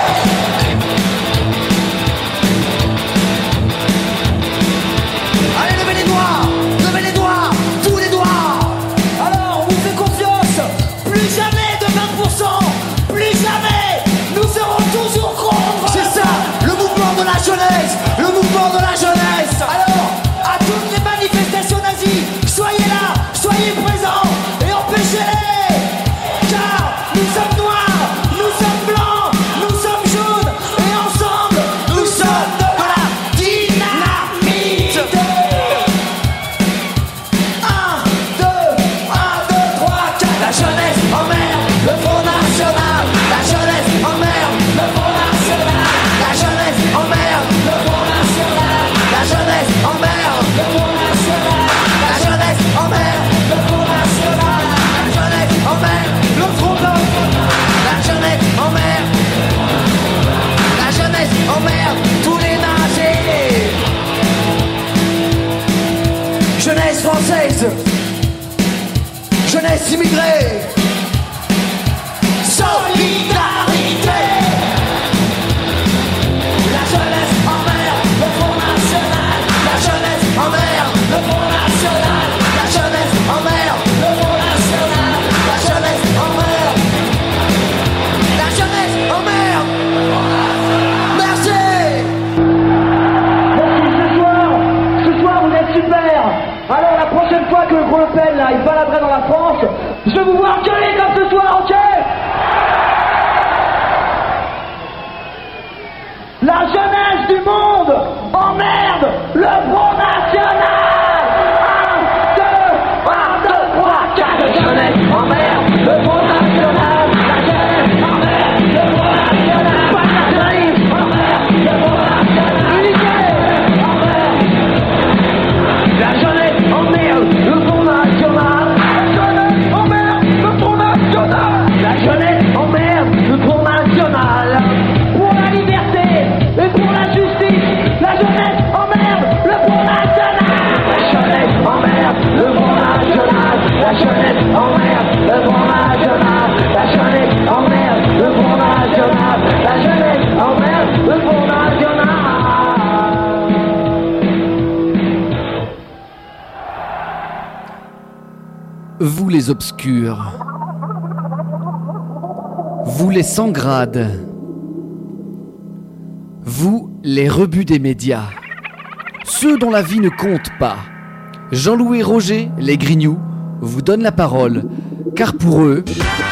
Allez, levez les doigts, levez les doigts, tous les doigts. Alors, on vous fait confiance, plus jamais de vingt pour cent, plus jamais, nous serons toujours contre. C'est ça, le mouvement de la jeunesse, le mouvement de la jeunesse. Alors, à toutes les manifestations nazies, soyez là, soyez présents et empêchez-les. Car nous sommes noirs, nous sommes blancs, nous sommes jaunes et ensemble, nous sommes de la dynamite. un, deux, un, deux, trois, quatre. La jeunesse emmerde le Front National. La jeunesse emmerde le Front National. La jeunesse emmerde le Front National. La jeunesse emmerde le Front National. La jeunesse emmerde le Front National. La jeunesse emmerde le Front National. La jeunesse emmerde. La jeunesse emmerde tous les nazis. Jeunesse française, jeunesse immigrée, solidarité. La jeunesse emmerde le Front National. La jeunesse emmerde le Front National. La jeunesse emmerde le Front National. La jeunesse emmerde. La jeunesse emmerde. Merci. Merci ce soir. Ce soir vous êtes super. Alors la prochaine fois que le gros Le Pen là il baladerait dans la France, je vais vous voir gueuler comme ce soir, ok? La jeunesse du monde emmerde le Front National. Un, deux, un, deux, trois, quatre. La jeunesse emmerde le Front National. La jeunesse emmerde le Front National. Pas de nationalisme, emmerde le Front National. Unité, emmerde. La jeunesse emmerde le Front National. La jeunesse emmerde le Front National. La jeunesse emmerde le Front National. Pour la liberté et pour la justice, la jeunesse emmerde le Front National. La jeunesse emmerde le Front National. La jeunesse emmerde le Front National. La jeunesse emmerde le Front National. La jeunesse emmerde le Front National. Vous les obscurs, vous les sans grades, vous les rebuts des médias, ceux dont la vie ne compte pas. Jean-Louis et Roger, les grignoux, vous donnent la parole, car pour eux,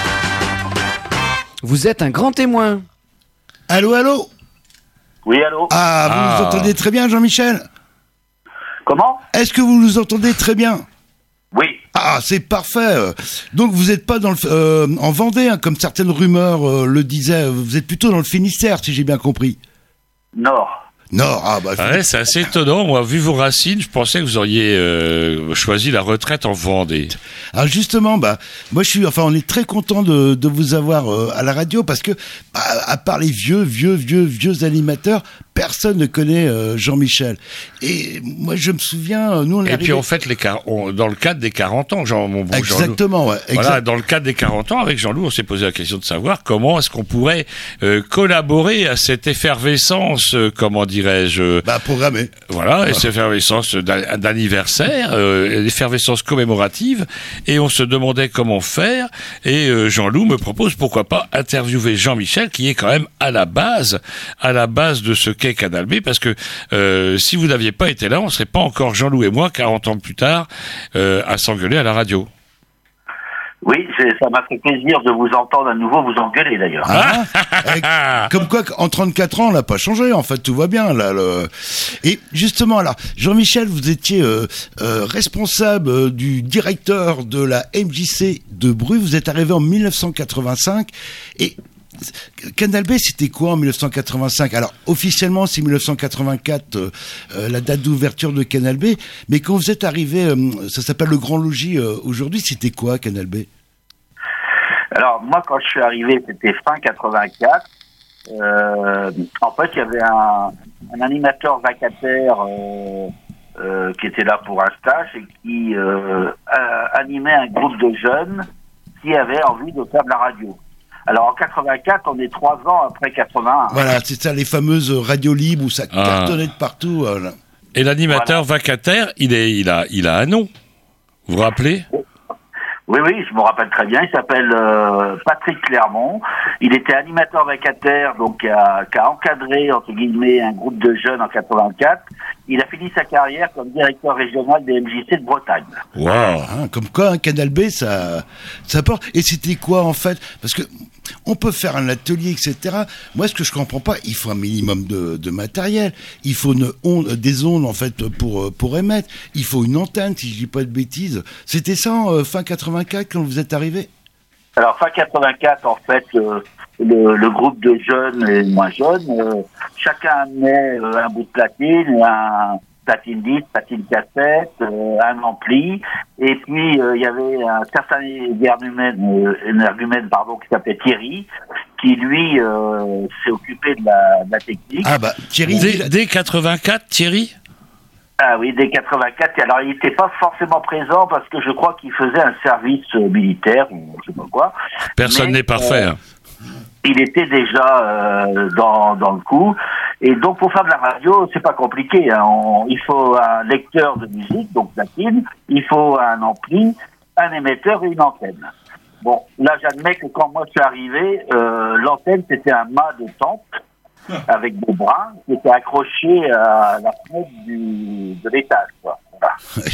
vous êtes un grand témoin. Allô, allô? Oui, allô? Ah, vous Ah. nous entendez très bien, Jean-Michel? Comment? Est-ce que vous nous entendez très bien? Oui. Ah, c'est parfait. Donc vous n'êtes pas dans le, euh, en Vendée, hein, comme certaines rumeurs euh, le disaient. Vous êtes plutôt dans le Finistère, si j'ai bien compris. Nord. Nord, ah bah... Ah ouais, c'est assez étonnant. Moi, vu vos racines, je pensais que vous auriez euh, choisi la retraite en Vendée. Alors justement, bah, moi je suis, enfin, on est très content de, de vous avoir euh, à la radio parce que, bah, à part les vieux, vieux, vieux, vieux animateurs, personne ne connaît euh, Jean-Michel. Et moi, je me souviens, nous, on est Et arrivé... puis, on fête les car- on, dans le cadre des quarante ans, Jean, mon bon Exactement, Jean-Loup. ouais. Voilà, Exact. dans le cadre des quarante ans, avec Jean-Loup, on s'est posé la question de savoir comment est-ce qu'on pourrait euh, collaborer à cette effervescence, euh, comment dirais-je... Bah, programmée. Voilà, et cette effervescence d'a- d'anniversaire, euh, l'effervescence commémorative, et on se demandait comment faire, et euh, Jean-Loup me propose, pourquoi pas, interviewer Jean-Michel, qui est quand même à la base, à la base de ce qu'est Canal B, parce que euh, si vous n'aviez pas été là, on serait pas encore Jean-Loup et moi, quarante ans plus tard, euh, à s'engueuler à la radio. Oui, c'est- ça m'a fait plaisir de vous entendre à nouveau vous engueuler d'ailleurs. Ah, avec- comme quoi, en trente-quatre ans, on n'a pas changé. En fait, tout va bien là. Le... Et justement, alors, Jean-Michel, vous étiez euh, euh, responsable euh, du directeur de la M J C de Bru. Vous êtes arrivé en mille neuf cent quatre-vingt-cinq et Canal B, c'était quoi en mille neuf cent quatre-vingt-cinq? Alors, officiellement, c'est mille neuf cent quatre-vingt-quatre, euh, euh, la date d'ouverture de Canal B. Mais quand vous êtes arrivé, euh, ça s'appelle le Grand Logis euh, aujourd'hui, c'était quoi Canal B? Alors moi quand je suis arrivé c'était fin quatre-vingt-quatre. Euh, en fait il y avait un, un animateur vacataire euh, euh, qui était là pour un stage et qui euh, a- animait un groupe de jeunes qui avaient envie de faire de la radio. Alors en quatre-vingt-quatre on est trois ans après quatre-vingt-un. Voilà, c'est ça, les fameuses radios libres où ça Ah. cartonnait de partout. Voilà. Et l'animateur vacataire, il est, il a, il a un nom. Vous vous rappelez? Oui, oui, je me rappelle très bien. Il s'appelle euh, Patrick Clermont. Il était animateur vacataire, donc qui a, qui a encadré, entre guillemets, un groupe de jeunes en quatre-vingt-quatre. Il a fini sa carrière comme directeur régional des M J C de Bretagne. Wow. Hein, comme quoi, un Canal B, ça, ça porte. Et c'était quoi, en fait? Parce que on peut faire un atelier, et cetera. Moi, ce que je comprends pas, il faut un minimum de, de matériel. Il faut une onde, des ondes, en fait, pour, pour émettre. Il faut une antenne, si je dis pas de bêtises. C'était ça, euh, fin quatre-vingt-quatre, quand vous êtes arrivé? Alors, fin quatre-vingt-quatre, en fait, euh, le, le groupe de jeunes et moins jeunes, euh, chacun amenait euh, un bout de platine, un platine dix, platine cassette, euh, un ampli, et puis euh, il y avait un certain énergumène, euh, énergumène, pardon, qui s'appelait Thierry, qui lui euh, s'est occupé de la, de la technique. Ah bah, Thierry... Dès, dès quatre-vingt-quatre, Thierry? Ah oui, dès quatre-vingt-quatre. Alors, il n'était pas forcément présent parce que je crois qu'il faisait un service euh, militaire ou je sais pas quoi. Personne Mais, n'est parfait. euh, hein. il était déjà euh, dans dans le coup. Et donc, pour faire de la radio, c'est pas compliqué. Hein. On, il faut un lecteur de musique, donc platine. Il faut un ampli, un émetteur et une antenne. Bon, là, j'admets que quand moi je suis arrivé, euh, l'antenne c'était un mât de tente avec des bras qui étaient accrochés à la fenêtre du, de l'étage. Quoi. Voilà.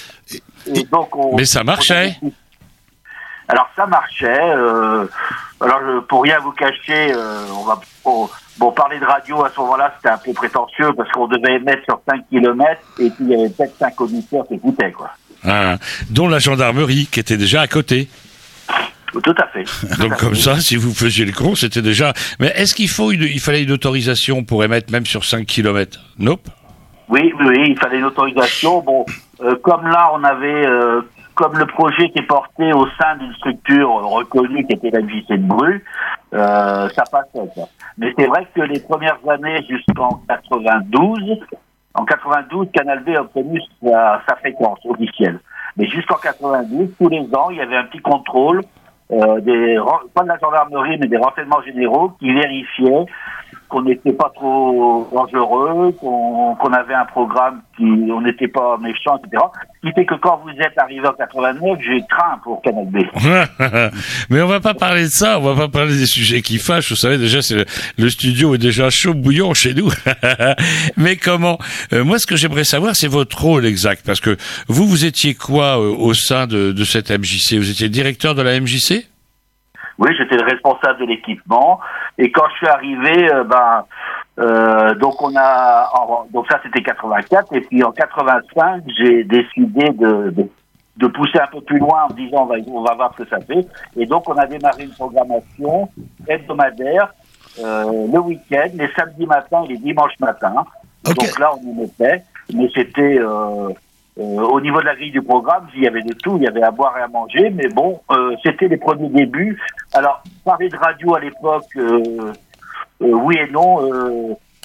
Et donc, on, Mais ça marchait. on... Alors ça marchait. Euh... Alors je, pour rien vous cacher, euh, on va oh, bon parler de radio à ce moment-là, c'était un peu prétentieux parce qu'on devait émettre sur cinq kilomètres et puis il y avait peut-être cinq auditeurs qui écoutaient quoi. Ah, dont la gendarmerie qui était déjà à côté. Tout à fait. Tout Donc à comme fait. ça, si vous faisiez le con, c'était déjà... Mais est-ce qu'il faut une... il fallait une autorisation pour émettre même sur cinq kilomètres? Nope. Oui, oui, oui, il fallait une autorisation. Bon, euh, comme là, on avait, euh, comme le projet était porté au sein d'une structure reconnue qui était la M J C de Bru, euh, ça passait. Ça. Mais c'est vrai que les premières années jusqu'en quatre-vingt-douze, en quatre-vingt-douze, Canal B a obtenu sa, sa fréquence officielle. Mais jusqu'en quatre-vingt-douze, tous les ans, il y avait un petit contrôle, euh, des, pas de la gendarmerie, mais des renseignements généraux qui vérifiaient qu'on n'était pas trop dangereux, qu'on, qu'on avait un programme qui, on n'était pas méchant, et cetera. Ce qui fait que quand vous êtes arrivé en quatre-vingt-neuf, j'ai craint pour Canal B. Mais on va pas parler de ça, on va pas parler des sujets qui fâchent. Vous savez, déjà, c'est le, le studio est déjà chaud bouillant chez nous. Mais comment euh, Moi, ce que j'aimerais savoir, c'est votre rôle exact, parce que vous, vous étiez quoi euh, au sein de, de cette M J C? Vous étiez directeur de la M J C? Oui, j'étais le responsable de l'équipement. Et quand je suis arrivé, euh, ben, euh, donc on a, en, donc ça c'était quatre-vingt-quatre, et puis en quatre-vingt-cinq, j'ai décidé de, de, de pousser un peu plus loin en me disant on va, on va voir ce que ça fait. Et donc on a démarré une programmation hebdomadaire euh, le week-end, les samedis matins et les dimanches matins. Okay. Donc là on y mettait, mais c'était euh, Euh, au niveau de la grille du programme, il y avait de tout, il y avait à boire et à manger, mais bon, euh, c'était les premiers débuts. Alors, parler de radio à l'époque, euh, euh, oui et non, euh,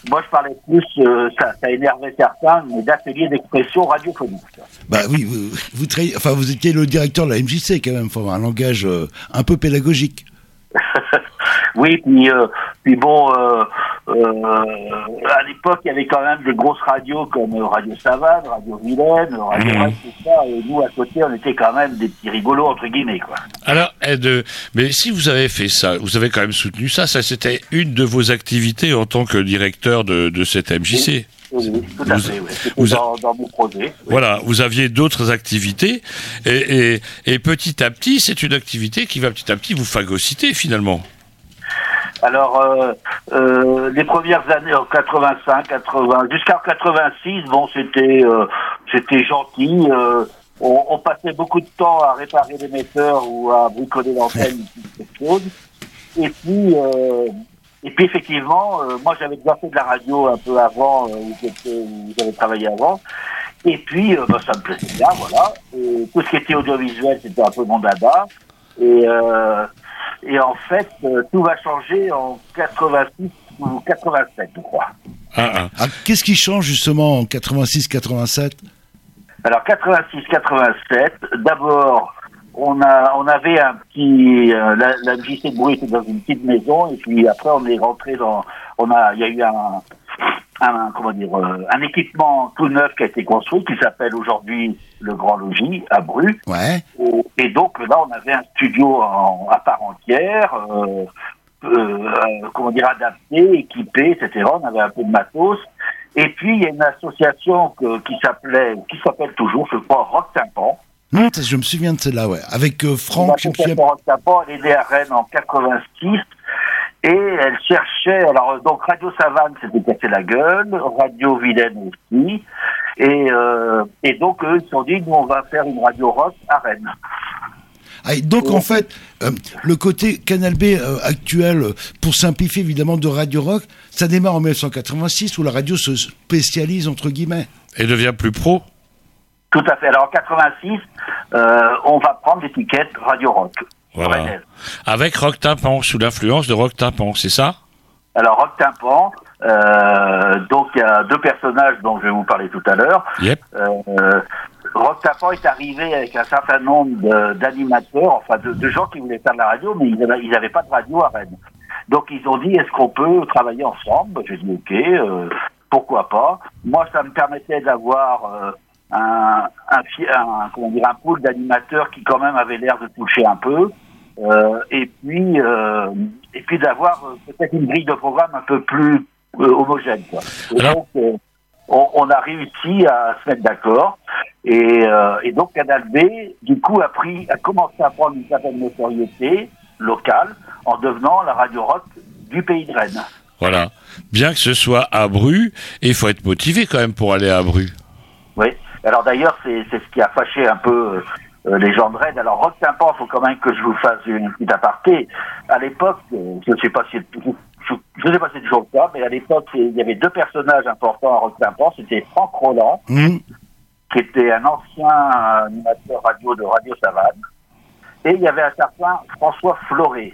moi, je parlais plus, euh, ça, ça énervait certains, mais d'ateliers d'expression radiophonique. Bah oui, vous, vous, tra- enfin, vous étiez le directeur de la M J C quand même, faut avoir un langage euh, un peu pédagogique. Oui, puis, euh, puis bon, euh, euh, à l'époque, il y avait quand même des grosses radios comme Radio Savane, Radio Vilaine, Radio Mmh. Rennes, tout ça, et nous, à côté, on était quand même des petits rigolos, entre guillemets, quoi. Alors, et de, mais si vous avez fait ça, vous avez quand même soutenu ça, ça c'était une de vos activités en tant que directeur de, de cette M J C. Oui, oui, tout à Vous- fait, oui. C'était vous a- dans, dans mon projet. Oui. Voilà, vous aviez d'autres activités, et, et, et petit à petit, c'est une activité qui va petit à petit vous phagocyter finalement. Alors, euh, euh, les premières années, en quatre-vingt-cinq, quatre-vingts, jusqu'en quatre-vingt-six, bon, c'était, euh, c'était gentil. Euh, on, on passait beaucoup de temps à réparer l'émetteur ou à bricoler l'antenne, quelque chose. Et puis, euh, et puis effectivement, euh, moi j'avais déjà fait de la radio un peu avant, euh, où, j'étais- où j'avais travaillé avant. Et puis, euh, bah, ça me plaisait bien, voilà. Et tout ce qui était audiovisuel, c'était un peu mon dada. Et, euh, et en fait, euh, tout va changer en quatre-vingt-six ou quatre-vingt-sept, je crois. Ah, ah. Ah, qu'est-ce qui change justement en quatre-vingt-six quatre-vingt-sept? Alors quatre-vingt-six quatre-vingt-sept, d'abord, on a, on avait un petit, euh, la, la M J C de Bruy était dans une petite maison, et puis après on est rentré dans, on a, il y a eu un, un, comment dire, euh, un équipement tout neuf qui a été construit, qui s'appelle aujourd'hui le Grand Logis à Bruy. Ouais. Et, et donc là, on avait un studio en, à part entière, euh, euh, euh, comment dire, adapté, équipé, et cetera. On avait un peu de matos. Et puis il y a une association que, qui s'appelait, qui s'appelle toujours, je crois, Rock Tympan. Non, ça, je me souviens de celle-là, ouais. Avec euh, Franck, je me souviens. L'association Rock Tympan, elle est née à Rennes en quatre-vingt-six. Et elle cherchait, alors donc Radio Savane s'était cassé la gueule, Radio Vilaine aussi, et, euh, et donc eux ils se sont dit, nous on va faire une radio rock à Rennes. Ah, et donc en fait, euh, le côté Canal B euh, actuel, euh, pour simplifier évidemment, de Radio Rock, ça démarre en mille neuf cent quatre-vingt-six où la radio se spécialise entre guillemets. Et devient plus pro. Tout à fait. Alors en quatre-vingt-six, euh, on va prendre l'étiquette Radio Rock. Voilà. Rennes. Avec Rock Tympan, sous l'influence de Rock Tympan, c'est ça? Alors Rock Tympan, euh, donc il y a deux personnages dont je vais vous parler tout à l'heure. Yep. Euh, Rock Tympan est arrivé avec un certain nombre de- d'animateurs, enfin de, de gens qui voulaient faire de la radio, mais ils n'avaient ils avaient pas de radio à Rennes. Donc ils ont dit, est-ce qu'on peut travailler ensemble? J'ai dit, ok, euh, pourquoi pas. Moi, ça me permettait d'avoir euh, un, un, fi- un, comment dire, un pool d'animateurs qui quand même avait l'air de toucher un peu. Euh, et puis, euh, et puis d'avoir euh, peut-être une grille de programme un peu plus euh, homogène, quoi. Et Alors- donc, euh, on, on a réussi à se mettre d'accord. Et, euh, et donc Canal B, du coup, a pris, a commencé à prendre une certaine notoriété locale en devenant la radio rock du pays de Rennes. Voilà. Bien que ce soit à Bru, et il faut être motivé quand même pour aller à Bru. Oui. Alors d'ailleurs, c'est, c'est ce qui a fâché un peu euh, les gens de Rennes. Alors Rock Tympan, il faut quand même que je vous fasse une petite aparté. À l'époque, euh, je ne sais pas si je, je sais pas si c'est toujours le cas, mais à l'époque, il y avait deux personnages importants à Rock Tympan. C'était Franck Roland, Mmh. qui était un ancien animateur radio de Radio Savane, et il y avait un certain François Floré.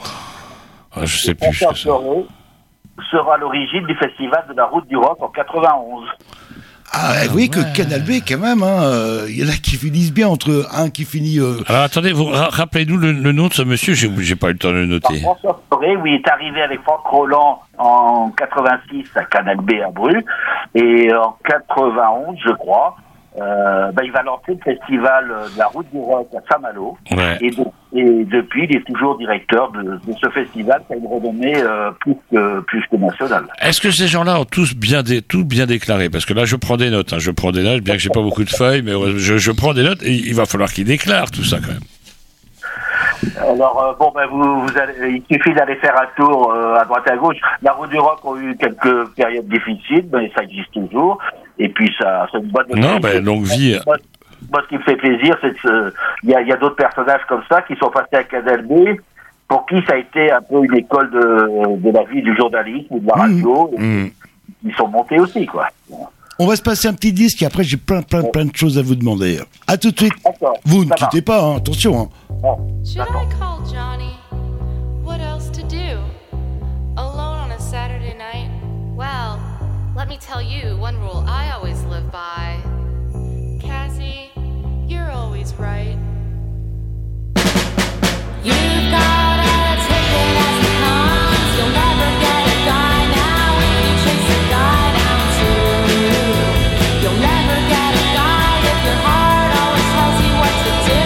Ah, je sais plus ce François que c'est. Floré sera à l'origine du festival de la Route du Rock en quatre-vingt-onze. Ah, ouais, oui, que Canal B quand même, hein, euh, il y en a qui finissent bien entre un qui finit. Euh, Alors attendez, vous ra- rappelez-nous le, le nom de ce monsieur, j'ai j'ai pas eu le temps de le Alors, noter. François Floré, oui, est arrivé avec Franck Roland en quatre-vingt-six à Canal B à Bru, et en quatre-vingt-onze, je crois, euh, ben, il va lancer le festival de la Route du Rock à Saint-Malo. Ouais. Et, de- et depuis, il est toujours directeur de, de ce festival qui a une renommée euh, plus, que, plus que nationale. Est-ce que ces gens-là ont tous bien, dé- tout bien déclaré? Parce que là, je prends des notes. Hein. Je prends des notes, bien que j'ai pas beaucoup de feuilles, mais je, je prends des notes et il va falloir qu'ils déclarent tout ça quand même. Alors, euh, bon, ben, vous, vous allez, il suffit d'aller faire un tour euh, à droite à gauche. La Route du Rock a eu quelques périodes difficiles, mais ça existe toujours. Et puis, ça, c'est une bonne Non, ben, longue vie. Moi, moi, ce qui me fait plaisir, c'est que il y a, il y a d'autres personnages comme ça qui sont passés à Canal B, pour qui ça a été un peu une école de, de la vie du journalisme ou de la radio. Mmh. Ils sont montés aussi, quoi. On va se passer un petit disque et après j'ai plein plein plein de choses à vous demander. À tout de suite. D'accord. Vous ne Ça va. quittez pas, hein, attention. Hein. Bon, Should d'accord. I call Johnny? What else to do? Alone on a Saturday night? Well, let me tell you one rule I always live by. Cassie, you're always right. You've gotta take it as it comes. You'll never get a guy now if you chase a guy down too. You'll never get a guy if your heart always tells you what to do.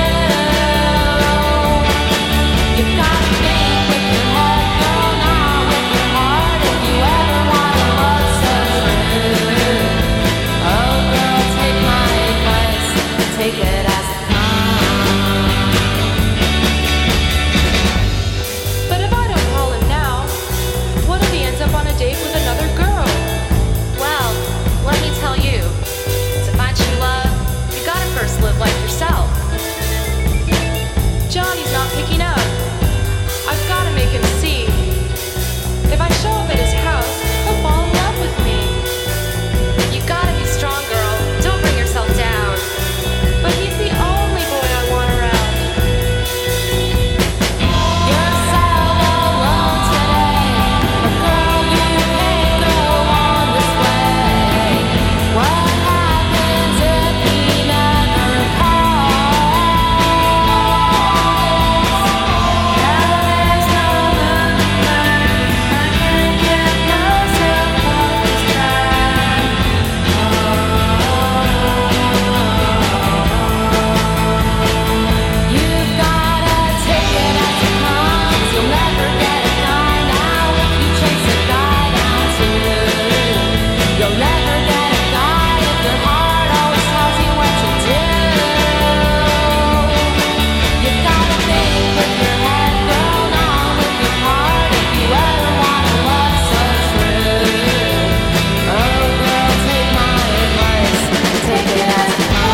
You've gotta think with your head, go not with your heart. If you ever want a love so true, oh girl, take my advice, take it as it comes. But if I don't call him now, what if he ends up on a date with another girl? Well, let me tell you, to find true love, you gotta first live like yourself. Johnny's not picking up. I've gotta make him see. If I show up at his house, he'll fall in love with me. You gotta be strong, girl. Don't bring yourself down. But he's the only boy I want around. You're sad alone today, but girl, you can't go on this way. What happens if he never calls? Now there's no movement. I can't get myself off this track. You've gotta take it as it comes. You'll never get a guy now if you chase a guy down too. You'll never get a guy if your heart always tells you what to do. You've gotta think with your head, girl, not with your heart. If you ever want a love so true, oh girl, take my advice, take it as it comes.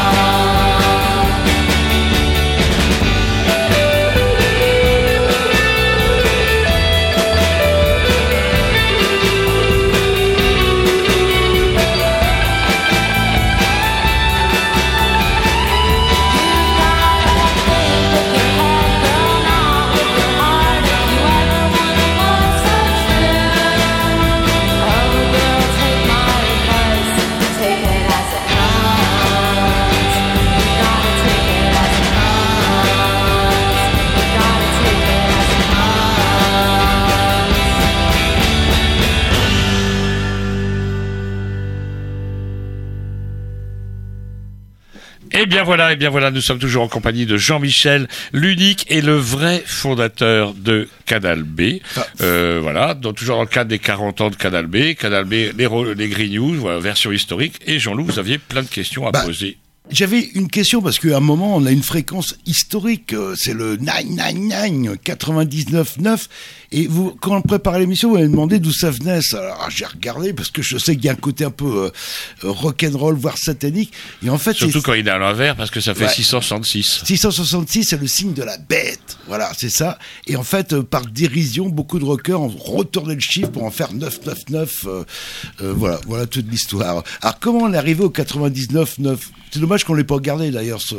Et bien voilà, et bien voilà, nous sommes toujours en compagnie de Jean-Michel, l'unique et le vrai fondateur de Canal B. Euh, voilà, donc toujours dans le cadre des quarante ans de Canal B, Canal B, les, ro- les Grignoux, voilà, version historique. Et Jean-Loup, vous aviez plein de questions à Bah, poser. J'avais une question parce qu'à un moment on a une fréquence historique, euh, c'est le neuf neuf neuf quatre-vingt-dix-neuf neuf, et vous, quand on préparait l'émission, vous m'avez demandé d'où ça venait. Ça. Alors j'ai regardé parce que je sais qu'il y a un côté un peu euh, rock'n'roll, voire satanique, et en fait Surtout c'est... quand il est à l'envers, parce que ça fait Ouais. six cent soixante-six. six cent soixante-six, c'est le signe de la bête. Voilà, c'est ça. Et en fait, euh, par dérision, beaucoup de rockers ont retourné le chiffre pour en faire neuf cent quatre-vingt-dix-neuf. Euh, euh, voilà, voilà toute l'histoire. Alors, comment on est arrivé au quatre-vingt-dix-neuf neuf ? C'est dommage qu'on l'ait pas gardé, d'ailleurs, ce,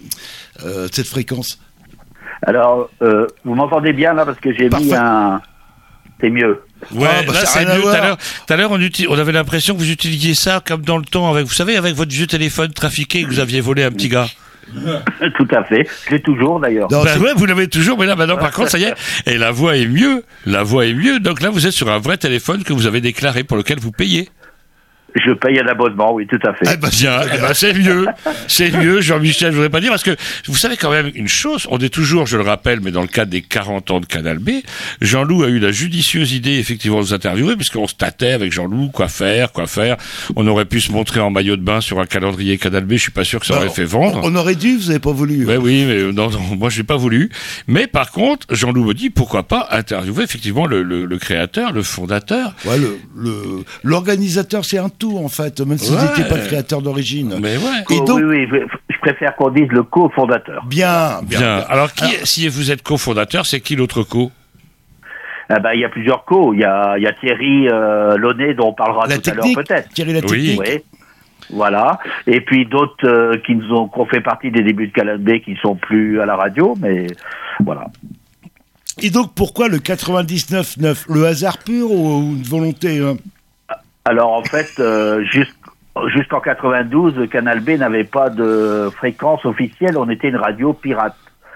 euh, cette fréquence. Alors, euh, vous m'entendez bien là parce que j'ai mis un. C'est mieux. Ouais, Ah, bah, là ça a c'est rien à mieux. Tout à voir. l'heure, tout à l'heure, on, uti- on avait l'impression que vous utilisiez ça comme dans le temps, avec, vous savez, avec votre vieux téléphone trafiqué que vous aviez volé à un petit gars. Tout à fait. Je l'ai toujours d'ailleurs. Non, Ben c'est- ouais, vous l'avez toujours, mais là maintenant par contre ça y est, et la voix est mieux, la voix est mieux, donc là vous êtes sur un vrai téléphone que vous avez déclaré pour lequel vous payez. Je paye un abonnement, oui, tout à fait. Eh ben, c'est Bien, très eh bien. ben, c'est mieux, c'est mieux, Jean-Michel, je voudrais pas dire, parce que vous savez quand même une chose, on est toujours, je le rappelle, mais dans le cadre des quarante ans de Canal B, Jean-Loup a eu la judicieuse idée, effectivement, de nous interviewer, puisqu'on se tâtait avec Jean-Loup, quoi faire, quoi faire. On aurait pu se montrer en maillot de bain sur un calendrier Canal B, je suis pas sûr que ça aurait Alors, fait vendre. On aurait dû, vous avez pas voulu. Ouais, oui, mais euh, non, non, moi j'ai pas voulu. Mais par contre, Jean-Loup me dit pourquoi pas interviewer effectivement le, le, le créateur, le fondateur. Ouais, le, le, l'organisateur, c'est un tout, en fait, même si Ouais. vous n'étiez pas le créateur d'origine. Mais ouais. Et Oh, donc, oui, oui, je préfère qu'on dise le cofondateur. bien, bien. Bien. Alors, qui, si vous êtes cofondateur, c'est qui l'autre co? Ah bah, il y a plusieurs co. Il y a, il y a Thierry euh, Launay, dont on parlera La tout à l'heure technique, peut-être. Thierry la Oui. technique. Oui. Voilà. Et puis d'autres euh, qui nous ont, qui ont fait partie des débuts de Canal B, qui sont plus à la radio, mais voilà. Et donc, pourquoi le quatre-vingt-dix-neuf neuf ? Le hasard pur ou une volonté hein Alors en fait, euh, juste jusqu'en quatre-vingt-douze, Canal B n'avait pas de fréquence officielle. On était une radio pirate.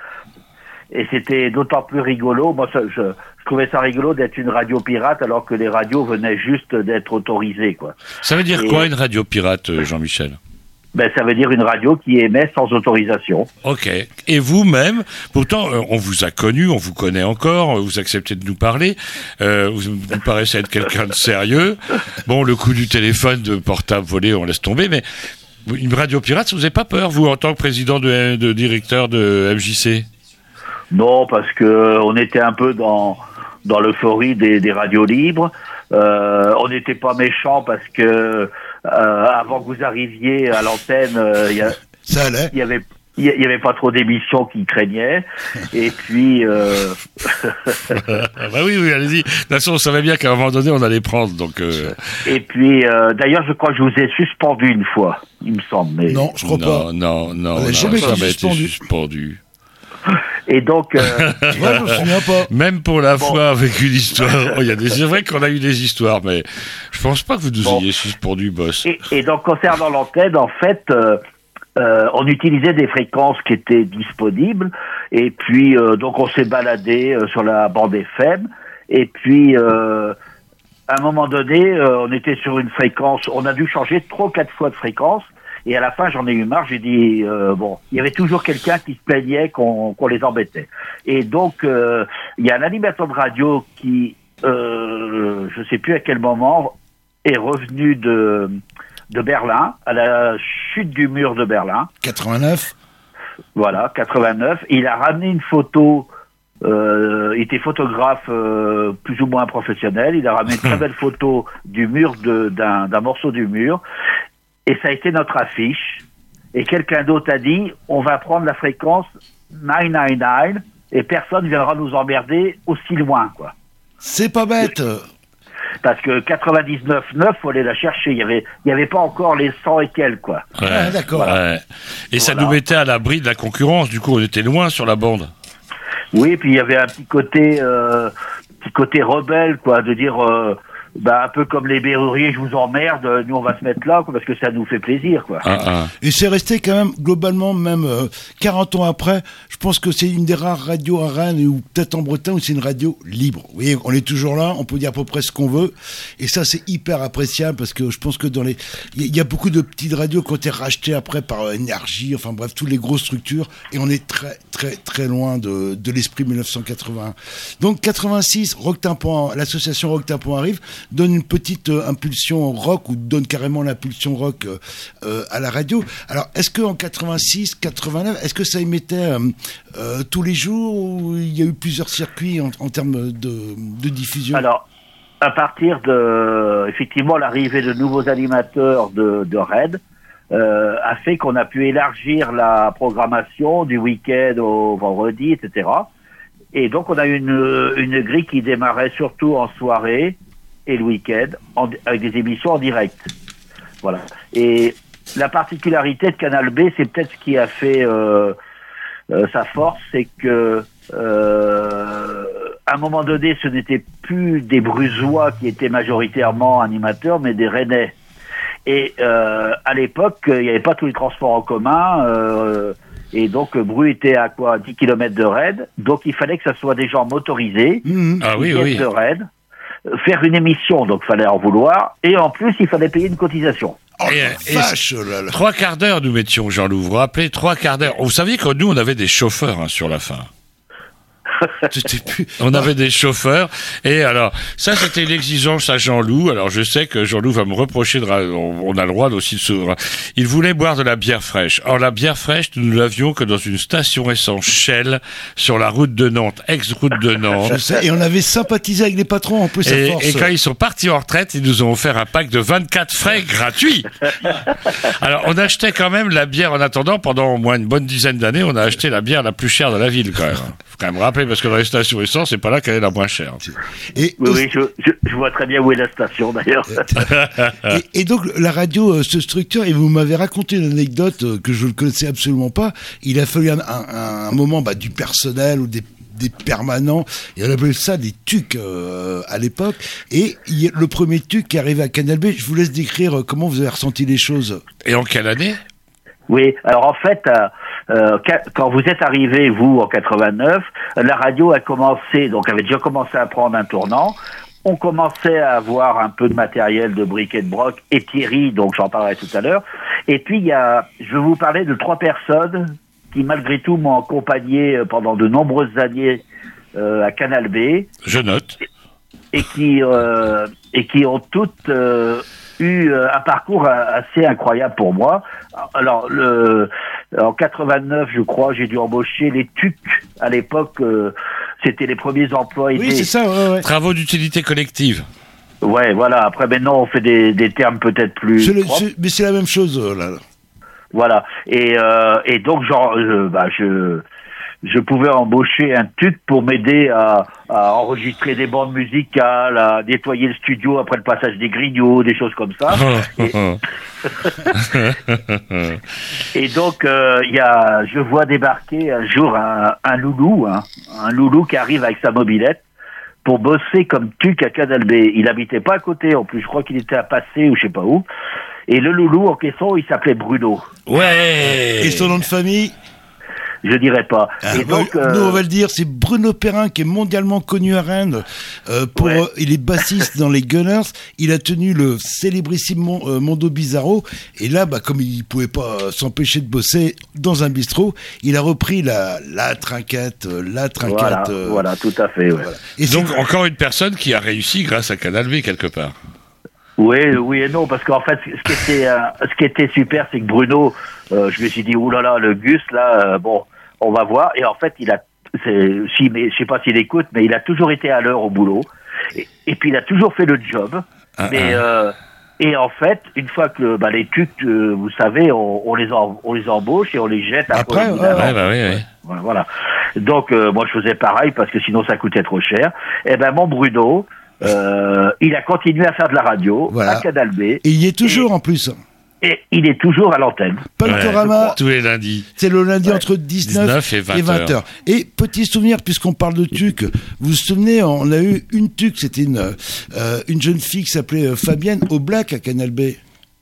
Et c'était d'autant plus rigolo. Moi, ça, je, je trouvais ça rigolo d'être une radio pirate alors que les radios venaient juste d'être autorisées, quoi. Ça veut dire Et, quoi une radio pirate, Jean-Michel? Ben, ça veut dire une radio qui émet sans autorisation. Ok. Et vous-même, pourtant, euh, on vous a connu, on vous connaît encore, vous acceptez de nous parler, euh, vous nous paraissez être quelqu'un de sérieux. Bon, le coup du téléphone de portable volé, on laisse tomber, mais une radio pirate, ça vous avez pas peur, vous, en tant que président de, de directeur de M J C? Non, parce que on était un peu dans dans l'euphorie des, des radios libres. Euh, on n'était pas méchants parce que euh, avant que vous arriviez à l'antenne, euh, y a, ça allait. Il y avait il y avait pas trop d'émissions qui craignaient. Et puis. Euh... bah oui, oui, allez-y. De toute façon, on savait bien qu'à un moment donné, on allait prendre. Donc. Euh... Et puis, euh, d'ailleurs, je crois que je vous ai suspendu une fois, il me semble. Mais... Non, je crois non, pas. Non, non, on non. jamais jamais été suspendu. été suspendu. Et donc, euh... ouais, je me souviens pas. Même pour la bon. fois avec une histoire, il y a des, c'est vrai qu'on a eu des histoires, mais je pense pas que vous nous bon. ayez suspendu, boss. Et, et donc, concernant l'antenne, en fait, euh, euh, on utilisait des fréquences qui étaient disponibles, et puis euh, donc on s'est baladé euh, sur la bande F M, et puis euh, à un moment donné, euh, on était sur une fréquence, on a dû changer trois ou quatre fois de fréquence. Et à la fin, j'en ai eu marre. J'ai dit euh, bon, il y avait toujours quelqu'un qui se plaignait qu'on qu'on les embêtait. Et donc, euh, il y a un animateur de radio qui, euh, je sais plus à quel moment, est revenu de de Berlin à la chute du mur de Berlin. quatre-vingt-neuf. Voilà, quatre-vingt-neuf. Il a ramené une photo. Euh, il était photographe euh, plus ou moins professionnel. Il a ramené une très belle photo du mur de d'un d'un morceau du mur. Et ça a été notre affiche. Et quelqu'un d'autre a dit, on va prendre la fréquence neuf cent quatre-vingt-dix-neuf et personne viendra nous emmerder aussi loin, quoi. C'est pas bête. Parce que quatre-vingt-dix-neuf neuf, faut aller la chercher. Il y avait, il y avait pas encore les cent et quelques, quoi. Ouais, ah, d'accord. Ouais. Et ça Voilà. nous mettait à l'abri de la concurrence. Du coup, on était loin sur la bande. Oui, puis il y avait un petit côté, euh, petit côté rebelle, quoi, de dire, euh, bah, un peu comme les berruriers, je vous emmerde, nous on va se mettre là, quoi, parce que ça nous fait plaisir, quoi. Ah, ah. Et c'est resté quand même, globalement, même euh, quarante ans après, je pense que c'est une des rares radios à Rennes, ou peut-être en Bretagne, où c'est une radio libre. Vous voyez, on est toujours là, on peut dire à peu près ce qu'on veut, et ça c'est hyper appréciable, parce que je pense que dans les... Il y, y a beaucoup de petites radios qui ont été rachetées après par euh, Énergie, enfin bref, toutes les grosses structures, et on est très très très loin de, de l'esprit mille neuf cent quatre-vingt-un. Donc quatre-vingt-six, Rock Tympan, l'association Rock Tympan arrive, donne une petite euh, impulsion rock, ou donne carrément l'impulsion rock euh, euh, à la radio. Alors, est-ce qu'en quatre-vingt-six, quatre-vingt-neuf, est-ce que ça émettait euh, euh, tous les jours, ou il y a eu plusieurs circuits en, en termes de, de diffusion? Alors, à partir de, effectivement, l'arrivée de nouveaux animateurs de, de Red euh, a fait qu'on a pu élargir la programmation du week-end au vendredi, et cetera. Et donc, on a une, une grille qui démarrait surtout en soirée et le week-end, en, avec des émissions en direct. Voilà. Et la particularité de Canal B, c'est peut-être ce qui a fait euh, euh, sa force, c'est que euh, à un moment donné, ce n'était plus des Brusois qui étaient majoritairement animateurs, mais des Rennais. Et euh, à l'époque, il n'y avait pas tous les transports en commun, euh, et donc Bru était à quoi, dix kilomètres de Rennes, donc il fallait que ça soit des gens motorisés, Mmh. Ah oui, qui oui. viennent de Rennes, faire une émission, donc fallait en vouloir, et en plus il fallait payer une cotisation. Oh Et, la et vache, là, là. Trois quarts d'heure, nous mettions, Jean-Loup. Vous vous rappelez, trois quarts d'heure. Vous saviez que nous, on avait des chauffeurs hein, sur la fin. C'était plus... On avait des chauffeurs. Et alors, ça, c'était l'exigence à Jean-Loup. Alors, je sais que Jean-Loup va me reprocher de... ra- On on a le droit aussi de se... Il voulait boire de la bière fraîche. Or, la bière fraîche, nous ne l'avions que dans une station essence Shell sur la route de Nantes, ex-route de Je Nantes. sais, et on avait sympathisé avec les patrons, en plus, à Et, force. et quand ils sont partis en retraite, ils nous ont offert un pack de vingt-quatre frais gratuits. Alors, on achetait quand même la bière en attendant. Pendant au moins une bonne dizaine d'années, on a acheté la bière la plus chère de la ville, quand même. Faut quand même rappeler, parce que dans les stations essence, c'est pas là qu'elle est la moins chère. Et, Oui, oui, je, je, je vois très bien où est la station, d'ailleurs. et, et donc, la radio euh, se structure, et vous m'avez raconté une anecdote euh, que je ne connaissais absolument pas. Il a fallu un, un, un moment bah, du personnel ou des des permanents, et on appelait ça des tucs euh, à l'époque. Et il y a le premier tuc qui est arrivé à Canal B, je vous laisse décrire euh, comment vous avez ressenti les choses. Et en quelle année ? Oui, alors en fait, euh, euh, quand vous êtes arrivé, vous, en quatre-vingt-neuf, la radio a commencé, donc avait déjà commencé à prendre un tournant. On commençait à avoir un peu de matériel de briques et de broc, et Thierry, donc j'en parlerai tout à l'heure. Et puis, il y a, je vais vous parler de trois personnes qui, malgré tout, m'ont accompagné pendant de nombreuses années euh, à Canal B. Je note. Et qui, euh, et qui ont toutes euh, eu un parcours assez incroyable pour moi. Alors, le, en quatre-vingt-neuf, je crois, j'ai dû embaucher les tucs à l'époque. Euh, C'était les premiers emplois aidés. Oui, c'est ça, ouais, ouais. Travaux d'utilité collective. Ouais, voilà. Après, maintenant, on fait des, des termes peut-être plus Je le, propres. je, mais c'est la même chose, euh, là. Voilà. Et, euh, et donc, genre, je, bah, je, je pouvais embaucher un tuc pour m'aider à, à enregistrer des bandes musicales, à nettoyer le studio après le passage des grignots, des choses comme ça. et, et donc, il euh, y a, je vois débarquer un jour un, un loulou, hein, un loulou qui arrive avec sa mobilette pour bosser comme tuc à Canal B. Il habitait pas à côté, en plus. Je crois qu'il était à Passé ou je sais pas où. Et le loulou en question, il s'appelait Bruno. Ouais. Et son nom de famille ? Je dirais pas. Ah, et donc, nous, euh... on va le dire, c'est Bruno Perrin qui est mondialement connu à Rennes. Euh, pour, ouais. euh, il est bassiste dans les Gunners. Il a tenu le célébrissime Mon, euh, Mondo Bizarro. Et là, bah, comme il pouvait pas euh, s'empêcher de bosser dans un bistrot, il a repris la, la trinquette, euh, la trinquette. Voilà, euh, voilà, tout à fait. Ouais. Voilà. Et donc, encore une personne qui a réussi grâce à Canal B, quelque part. Oui, oui et non, parce qu'en fait, ce qui était, euh, ce qui était super, c'est que Bruno, euh, je me suis dit, oulala, le Gus, là, euh, bon, on va voir. Et en fait, il a, c'est, si, mais je sais pas s'il écoute, mais il a toujours été à l'heure au boulot. Et, et puis, il a toujours fait le job. Ah, mais, ah. Euh, et en fait, une fois que, bah, les tucs, euh, vous savez, on, on les en, on les embauche et on les jette après. après. Ouais, ouais, bah oui, oui. Voilà, voilà. Donc, euh, moi, je faisais pareil parce que sinon, ça coûtait trop cher. Et ben, mon Bruno, Euh, il a continué à faire de la radio voilà. à Canal B. Et il y est toujours et, en plus. Et il est toujours à l'antenne. Punkorama, ouais, tous les lundis. C'est le lundi ouais. entre dix-neuf et vingt heures. Et petit souvenir, puisqu'on parle de tuc, vous vous souvenez, on a eu une tuc, c'était une, euh, une jeune fille qui s'appelait Fabienne Aubrac à Canal B.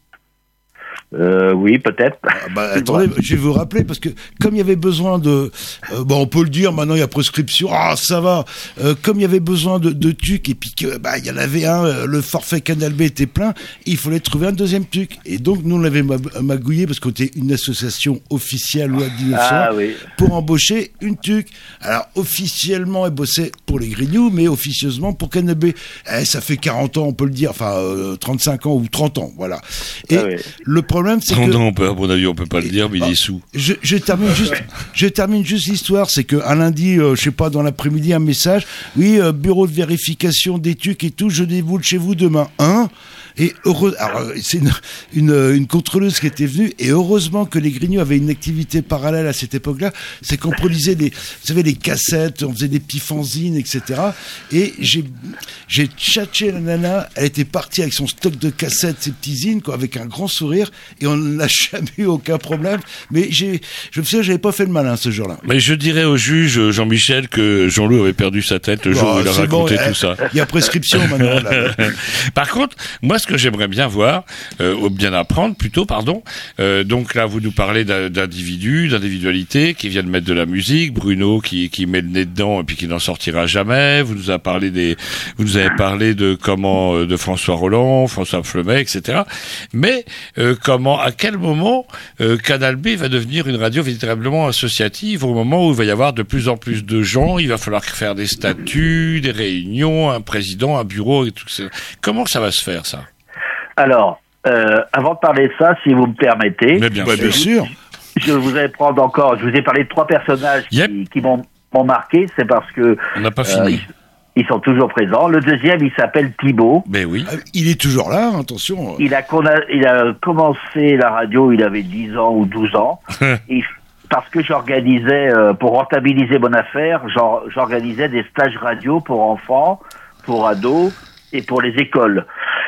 Euh, oui, peut-être. Ah bah, attendez, je vais vous rappeler parce que comme il y avait besoin de, euh, bon, on peut le dire, maintenant il y a prescription. Ah, ça va. Euh, comme il y avait besoin de, de tuc et puis que, bah, il y en avait un, euh, le forfait Canal B était plein, il fallait trouver un deuxième tuc. Et donc nous on l'avait magouillé parce qu'on était une association officielle loi de dix-neuf cents ah, oui. pour embaucher une tuc. Alors officiellement elle bossait pour les Grignoux, mais officieusement pour Canal B. Eh, ça fait quarante ans, on peut le dire, enfin euh, trente-cinq ans ou trente ans, voilà. Et ah, oui. le problème c'est non, que non, on peut, à mon avis, on peut pas le dire, mais il est sous. Je, je termine juste, je termine juste l'histoire, c'est que un lundi, euh, je sais pas, dans l'après-midi, un message, oui, euh, bureau de vérification des tucs et tout, je déboule chez vous demain, hein. Et heureux, alors, c'est une, une, une contrôleuse qui était venue, et heureusement que les Grignoux avaient une activité parallèle à cette époque-là, c'est qu'on produisait des, vous savez, les cassettes, on faisait des petits fanzines, et cetera. Et j'ai, j'ai tchatché la nana, elle était partie avec son stock de cassettes, ses petits zines, quoi, avec un grand sourire, et on n'a jamais eu aucun problème. Mais j'ai, je me souviens, j'avais pas fait le malin ce jour-là. Mais je dirais au juge Jean-Michel que Jean-Loup avait perdu sa tête le bon, jour où il a raconté bon, tout ça. Il y a prescription maintenant. Là. Par contre, moi, ce que j'aimerais bien voir, euh, ou bien apprendre plutôt, pardon, euh, donc là, vous nous parlez d'individus, d'individualités qui viennent mettre de la musique, Bruno qui, qui met le nez dedans et puis qui n'en sortira jamais, vous nous avez parlé des, vous nous avez parlé de comment, euh, de François Roland, François Flemet, et cetera. Mais, euh, comment, à quel moment, euh, Canal B va devenir une radio véritablement associative au moment où il va y avoir de plus en plus de gens, il va falloir faire des statuts, des réunions, un président, un bureau et tout ça. Comment ça va se faire, ça? Alors, euh, avant de parler de ça, si vous me permettez, Mais bien, ouais, sûr. bien sûr. Je vous ai prendre encore. Je vous ai parlé de trois personnages Yep. qui, qui m'ont, m'ont marqué. C'est parce que On n'a pas euh, fini. ils, ils sont toujours présents. Le deuxième, il s'appelle Thibaut. Ben oui. Ah, il est toujours là, attention. Il a, con- il a commencé la radio. Il avait dix ans ou douze ans. Et parce que j'organisais, euh, pour rentabiliser mon affaire, j'or- j'organisais des stages radio pour enfants, pour ados et pour les écoles.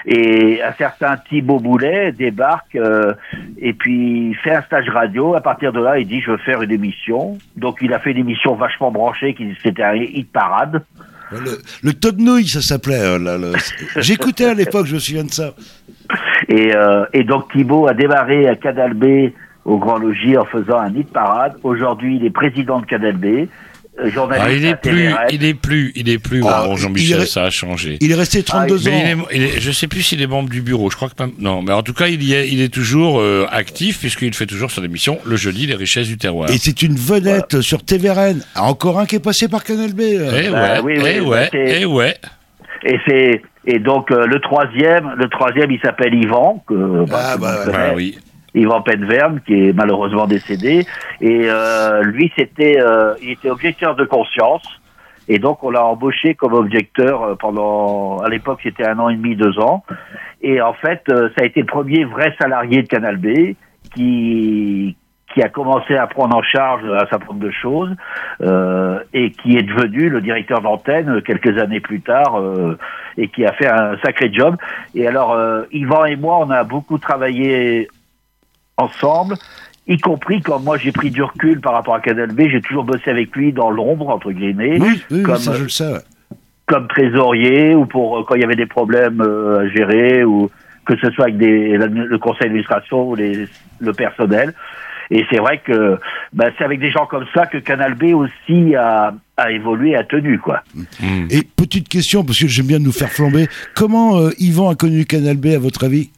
Et un certain Thibaut Boulet débarque euh, et puis il fait un stage radio. À partir de là, il dit je veux faire une émission. Donc il a fait une émission vachement branchée, qui c'était un hit parade. Le, le Top Nouille, ça s'appelait. euh, là, le- J'écoutais à l'époque, je me souviens de ça. Et, euh, et donc Thibaut a démarré à Canal B au Grand Logis en faisant un hit parade. Aujourd'hui, il est président de Canal B. euh, Journaliste Ah, il est à plus, T V R. il est plus, il est plus, Ah, bon, il Jean-Michel, est- ça a changé. Il est resté trente-deux Mais il ans. est, il est- je sais plus s'il est membre du bureau. Je crois que même, non. Mais en tout cas, il y est, il est toujours euh, actif puisqu'il fait toujours son émission le jeudi, les richesses du terroir. Et c'est une vedette sur T V R N. Ah, encore un qui est passé par Canal B. euh. Eh Bah, ouais, oui, oui, eh bah, ouais, c'est- eh ouais. Et c'est et donc euh, le troisième, le troisième, il s'appelle Yvan, que bah, Ah, tout le bah, monde ouais. connaît. Bah oui. Yvan Penverne, qui est malheureusement décédé. Et euh, lui, c'était, euh, il était objecteur de conscience. Et donc, on l'a embauché comme objecteur euh, pendant, à l'époque, c'était un an et demi, deux ans. Et en fait, euh, ça a été le premier vrai salarié de Canal B qui qui a commencé à prendre en charge un certain nombre de choses euh, et qui est devenu le directeur d'antenne quelques années plus tard euh, et qui a fait un sacré job. Et alors, euh, Yvan et moi, on a beaucoup travaillé ensemble, y compris quand moi j'ai pris du recul par rapport à Canal B, j'ai toujours bossé avec lui dans l'ombre, entre guillemets, Oui, oui, comme, ça je le sais. ouais. comme trésorier ou pour euh, quand il y avait des problèmes euh, à gérer, ou que ce soit avec des, la- le conseil d'administration ou les, le personnel. Et c'est vrai que bah, c'est avec des gens comme ça que Canal B aussi a, a évolué, a tenu, quoi. Et petite question, parce que j'aime bien nous faire flamber. Comment euh, Yvan a connu Canal B, à votre avis?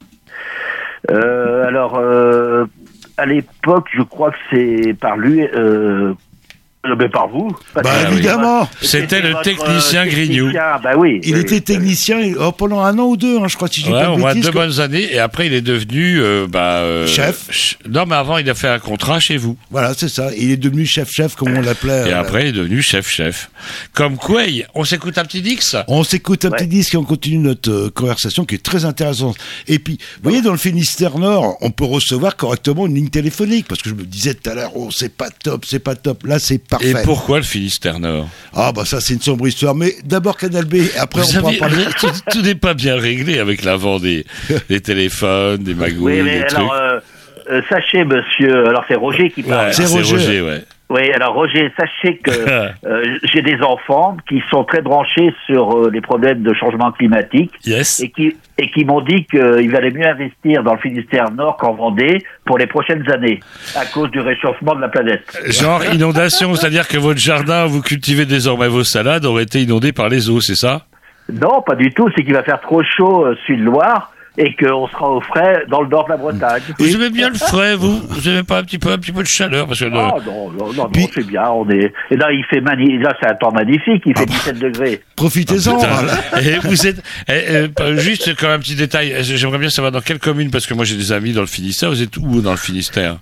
Euh, alors, euh, à l'époque, je crois que c'est par lui, euh, euh, mais par vous. Parce Bah, que- évidemment. C'était le votre, technicien euh, Grignou. technicien, Bah oui. Il oui, était oui. technicien il- oh, pendant un an ou deux, hein, je crois, si j'ai Ouais, pas au de moins bêtises. deux quoi. bonnes années, et après il est devenu euh, bah, euh, Chef. ch- Non, mais avant il a fait un contrat chez vous, Voilà, c'est ça. Il est devenu chef-chef, comme on l'appelait. et euh, après il est devenu chef-chef. Comme Quay, on s'écoute un petit Dix. On s'écoute un Ouais. petit disque et on continue notre euh, conversation qui est très intéressante. Et puis, vous voyez, dans le Finistère Nord, on peut recevoir correctement une ligne téléphonique, parce que je me disais tout à l'heure, oh, c'est pas top, c'est pas top. Là, c'est parfait. Et pourquoi le Finistère Nord? Ah, bah ça, c'est une sombre histoire. Mais d'abord Canal B, et après Vous on pourra savez, parler. tout, tout n'est pas bien réglé avec l'avant des, des téléphones, des magouilles, Oui, mais des alors, trucs. euh, euh, sachez, monsieur, alors c'est Roger qui parle. Ouais, c'est c'est Roger. Roger, ouais. Oui, alors Roger, sachez que euh, j'ai des enfants qui sont très branchés sur euh, les problèmes de changement climatique Yes. et qui et qui m'ont dit qu'il valait mieux investir dans le Finistère Nord qu'en Vendée pour les prochaines années à cause du réchauffement de la planète. Genre inondation, c'est-à-dire que votre jardin où vous cultivez désormais vos salades aurait été inondé par les eaux, c'est ça? Non, pas du tout. C'est qu'il va faire trop chaud euh, Sud-Loire et qu'on sera au frais dans le nord de la Bretagne. Vous aimez bien le frais, vous? Vous aimez pas un petit peu, un petit peu de chaleur, parce que le- Ah non, non, non, non, Puis- c'est bien. On est et là il fait mani... là c'est un temps magnifique. Il fait dix-sept degrés. Profitez-en. Putain. hein. Et vous êtes eh, eh, juste comme un petit détail. J'aimerais bien savoir dans quelle commune, parce que moi j'ai des amis dans le Finistère. Vous êtes où dans le Finistère?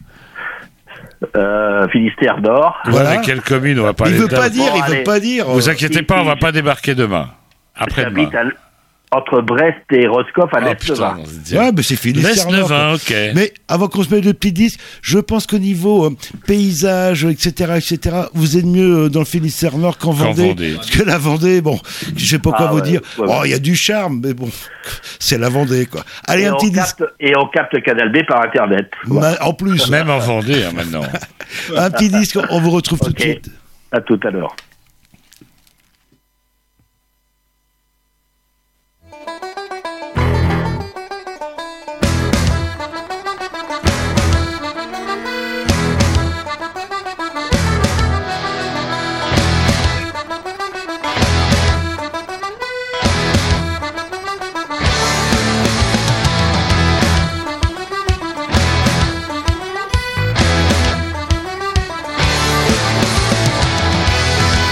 Euh, Finistère Nord. Voilà. Avec quelle commune? On va pas Il aller veut dedans. pas dire, Bon, il veut allez. pas dire. Vous euh, inquiétez si, pas, on si. va pas débarquer demain. Après-demain. J'habite à l- entre Brest et Roscoff à Oh l'Est-Levin. putain, Ouais, mais c'est Finistère Nord. quoi. Laisse-le-Vin, ok. Mais avant qu'on se mette le petit disque, je pense qu'au niveau euh, paysage, et cetera, et cetera, vous êtes mieux euh, dans le Finistère Nord qu'en Qu'en Vendée. Vendée. Parce que la Vendée, bon, je sais pas quoi Ah vous ouais, dire. ouais, Oh, ouais. il y a du charme, mais bon, c'est la Vendée, quoi. Allez, Et un on, petit disque. capte, et on capte Canal B par Internet. Voilà. Ma- En plus, Même en Vendée, hein, maintenant. un petit disque, on vous retrouve tout de Ok. suite. À tout à l'heure. Thank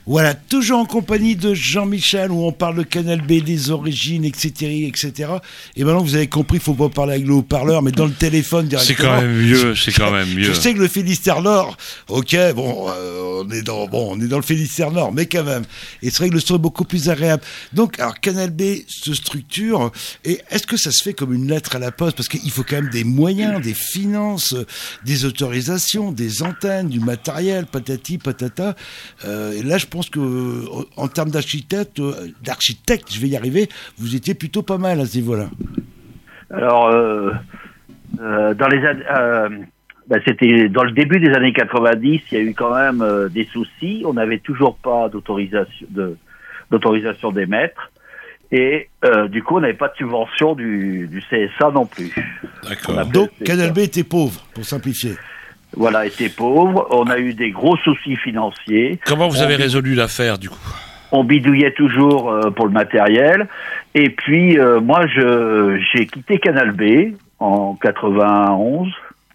Voilà, toujours en compagnie de Jean-Michel, où on parle de Canal B, des origines, et cetera, et cetera. Et maintenant, vous avez compris, il faut pas parler avec le haut-parleur, mais dans le téléphone directement. C'est quand même mieux, c'est quand même mieux. Je sais que le Finistère Nord, ok, bon, euh, on est dans, bon, on est dans le Finistère Nord, mais quand même. Et c'est vrai que le son est beaucoup plus agréable. Donc, alors, Canal B se structure, et est-ce que ça se fait comme une lettre à la poste? Parce qu'il faut quand même des moyens, des finances, des autorisations, des antennes, du matériel, patati, patata. Euh, et là, je pense que en termes d'architecte, d'architecte, je vais y arriver, vous étiez plutôt pas mal à ce niveau-là. Alors, euh, euh, dans les années, euh, ben c'était dans le début des années quatre-vingt-dix, il y a eu quand même euh, des soucis. On n'avait toujours pas d'autorisation de d'autorisation d'émettre, et euh, du coup, on n'avait pas de subvention du, du C S A non plus. D'accord. Donc, Canal B était pauvre, pour simplifier. Voilà, était pauvre. On a eu des gros soucis financiers. Comment vous avez on, résolu l'affaire, du coup? On bidouillait toujours euh, pour le matériel. Et puis, euh, moi, je j'ai quitté Canal B en quatre-vingt-onze.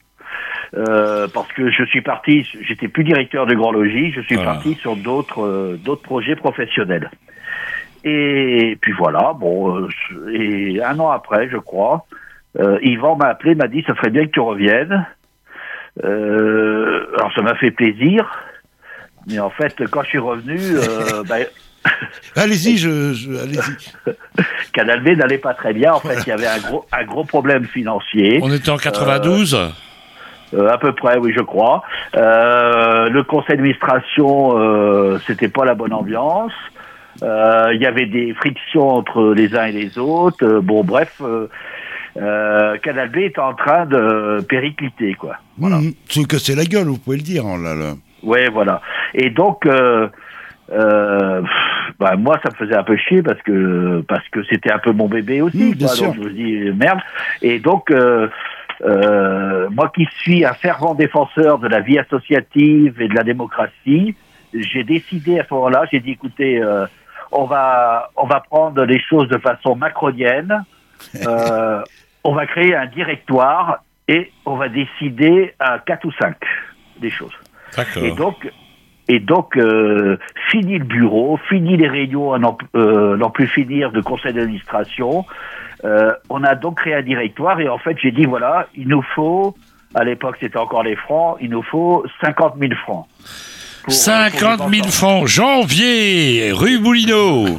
Euh, parce que je suis parti, j'étais plus directeur de Grand Logis, je suis voilà. parti sur d'autres euh, d'autres projets professionnels. Et puis voilà, bon, euh, et un an après, je crois, euh, Yvan m'a appelé, m'a dit, ça serait bien que tu reviennes. Euh, alors ça m'a fait plaisir, mais en fait quand je suis revenu, euh, ben, allez-y, je, je allez-y. Canal B n'allait pas très bien. En fait, il y avait un gros un gros problème financier. On était en quatre-vingt-douze. Euh, euh, à peu près, oui, je crois. Euh, le conseil d'administration, euh, c'était pas la bonne ambiance. Euh, il y avait des frictions entre les uns et les autres. Euh, bon, bref. Euh, Euh, Canal B est en train de péricliter, quoi. Voilà. Mmh, c'est casser la gueule, vous pouvez le dire, là, là. Ouais, voilà. Et donc, euh, euh, bah, moi, ça me faisait un peu chier parce que parce que c'était un peu mon bébé aussi. Mmh, bien quoi. sûr. Donc je me dis merde. Et donc, euh, euh, moi qui suis un fervent défenseur de la vie associative et de la démocratie, j'ai décidé à ce moment-là, j'ai dit, écoutez, euh, on va on va prendre les choses de façon macronienne. Euh, on va créer un directoire et on va décider à quatre ou cinq des choses. D'accord. Et donc, et donc euh, fini le bureau, fini les réunions à n'en euh, n'en plus finir de conseil d'administration. Euh, on a donc créé un directoire et en fait j'ai dit voilà, il nous faut, à l'époque c'était encore les francs, il nous faut cinquante mille francs. Pour, cinquante mille francs, janvier, rue Moulineau.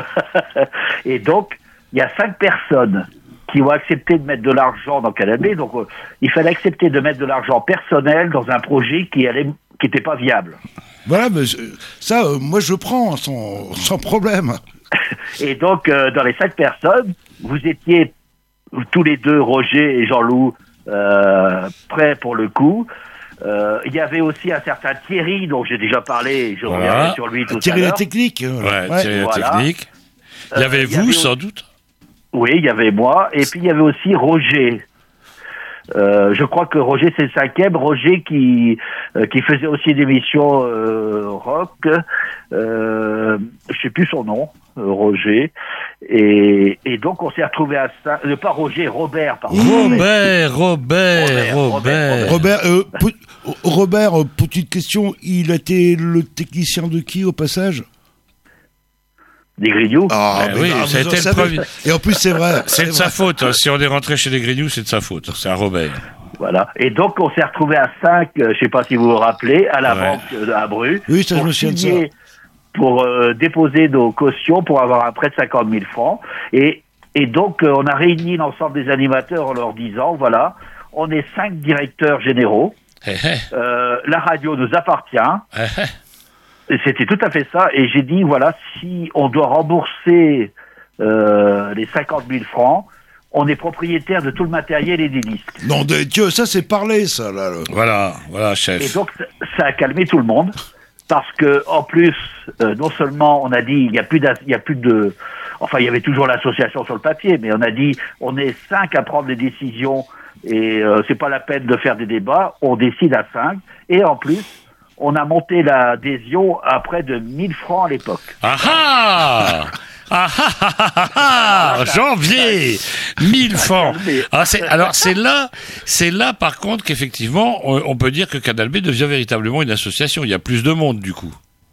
Et donc, il y a cinq personnes qui ont accepté de mettre de l'argent dans Canal B. Donc, euh, il fallait accepter de mettre de l'argent personnel dans un projet qui allait, qui n'était pas viable. Voilà, mais ça, euh, moi je prends sans, sans problème. Et donc, euh, dans les cinq personnes, vous étiez tous les deux, Roger et Jean-Loup, euh, prêts pour le coup. Euh, il y avait aussi un certain Thierry, dont j'ai déjà parlé, je voilà. reviendrai sur lui tout Thierry à l'heure. la technique. Ouais, ouais. Thierry voilà. la technique. Il y avait euh, vous, il y avait sans aussi... doute. Oui, il y avait moi, et puis il y avait aussi Roger. Euh, je crois que Roger c'est le cinquième. Roger qui euh, qui faisait aussi des émissions euh, rock. Euh, je sais plus son nom, euh, Roger. Et, et donc on s'est retrouvé à ça. Euh, pas Roger, Robert. Pardon. Robert, Robert, Robert. Robert, Robert, euh, pe- Robert, euh, petite question, il a été le technicien de qui au passage? Des Grignoux. Ah, Eh oui, grave, ça a vous été en le savez. premier. Et en plus, c'est vrai. C'est de sa faute. hein. Si on est rentré chez les Grignoux, c'est de sa faute. C'est à Robert. Voilà. Et donc on s'est retrouvé à cinq. Euh, je sais pas si vous vous rappelez, à la Ouais. banque euh, à Bru. Oui, ça, je pour me souviens de ça. signer- Pour euh, déposer nos cautions pour avoir un prêt de cinquante mille francs. Et et donc euh, on a réuni l'ensemble des animateurs en leur disant voilà, on est cinq directeurs généraux. Eh, eh. Euh, la radio nous appartient. Eh, eh. Et c'était tout à fait ça. Et j'ai dit, voilà, si on doit rembourser euh, les cinquante mille francs, on est propriétaire de tout le matériel et des disques. Non, de Dieu, ça c'est parlé, ça, là. là. Voilà, voilà, Et chef. donc, ça- ça a calmé tout le monde. Parce que, en plus, euh, non seulement on a dit, il n'y a plus d'as- il y a plus de, enfin, il y avait toujours l'association sur le papier, mais on a dit, on est cinq à prendre des décisions et euh, c'est pas la peine de faire des débats. On décide à cinq. Et en plus, on a monté l'adhésion à près de mille francs à l'époque. Ah ah Ah ah ah ah ah Janvier mille francs. Ah, c'est, alors c'est là, c'est là par contre qu'effectivement on, on peut dire que Canal B devient véritablement une association. Il y a plus de monde du coup.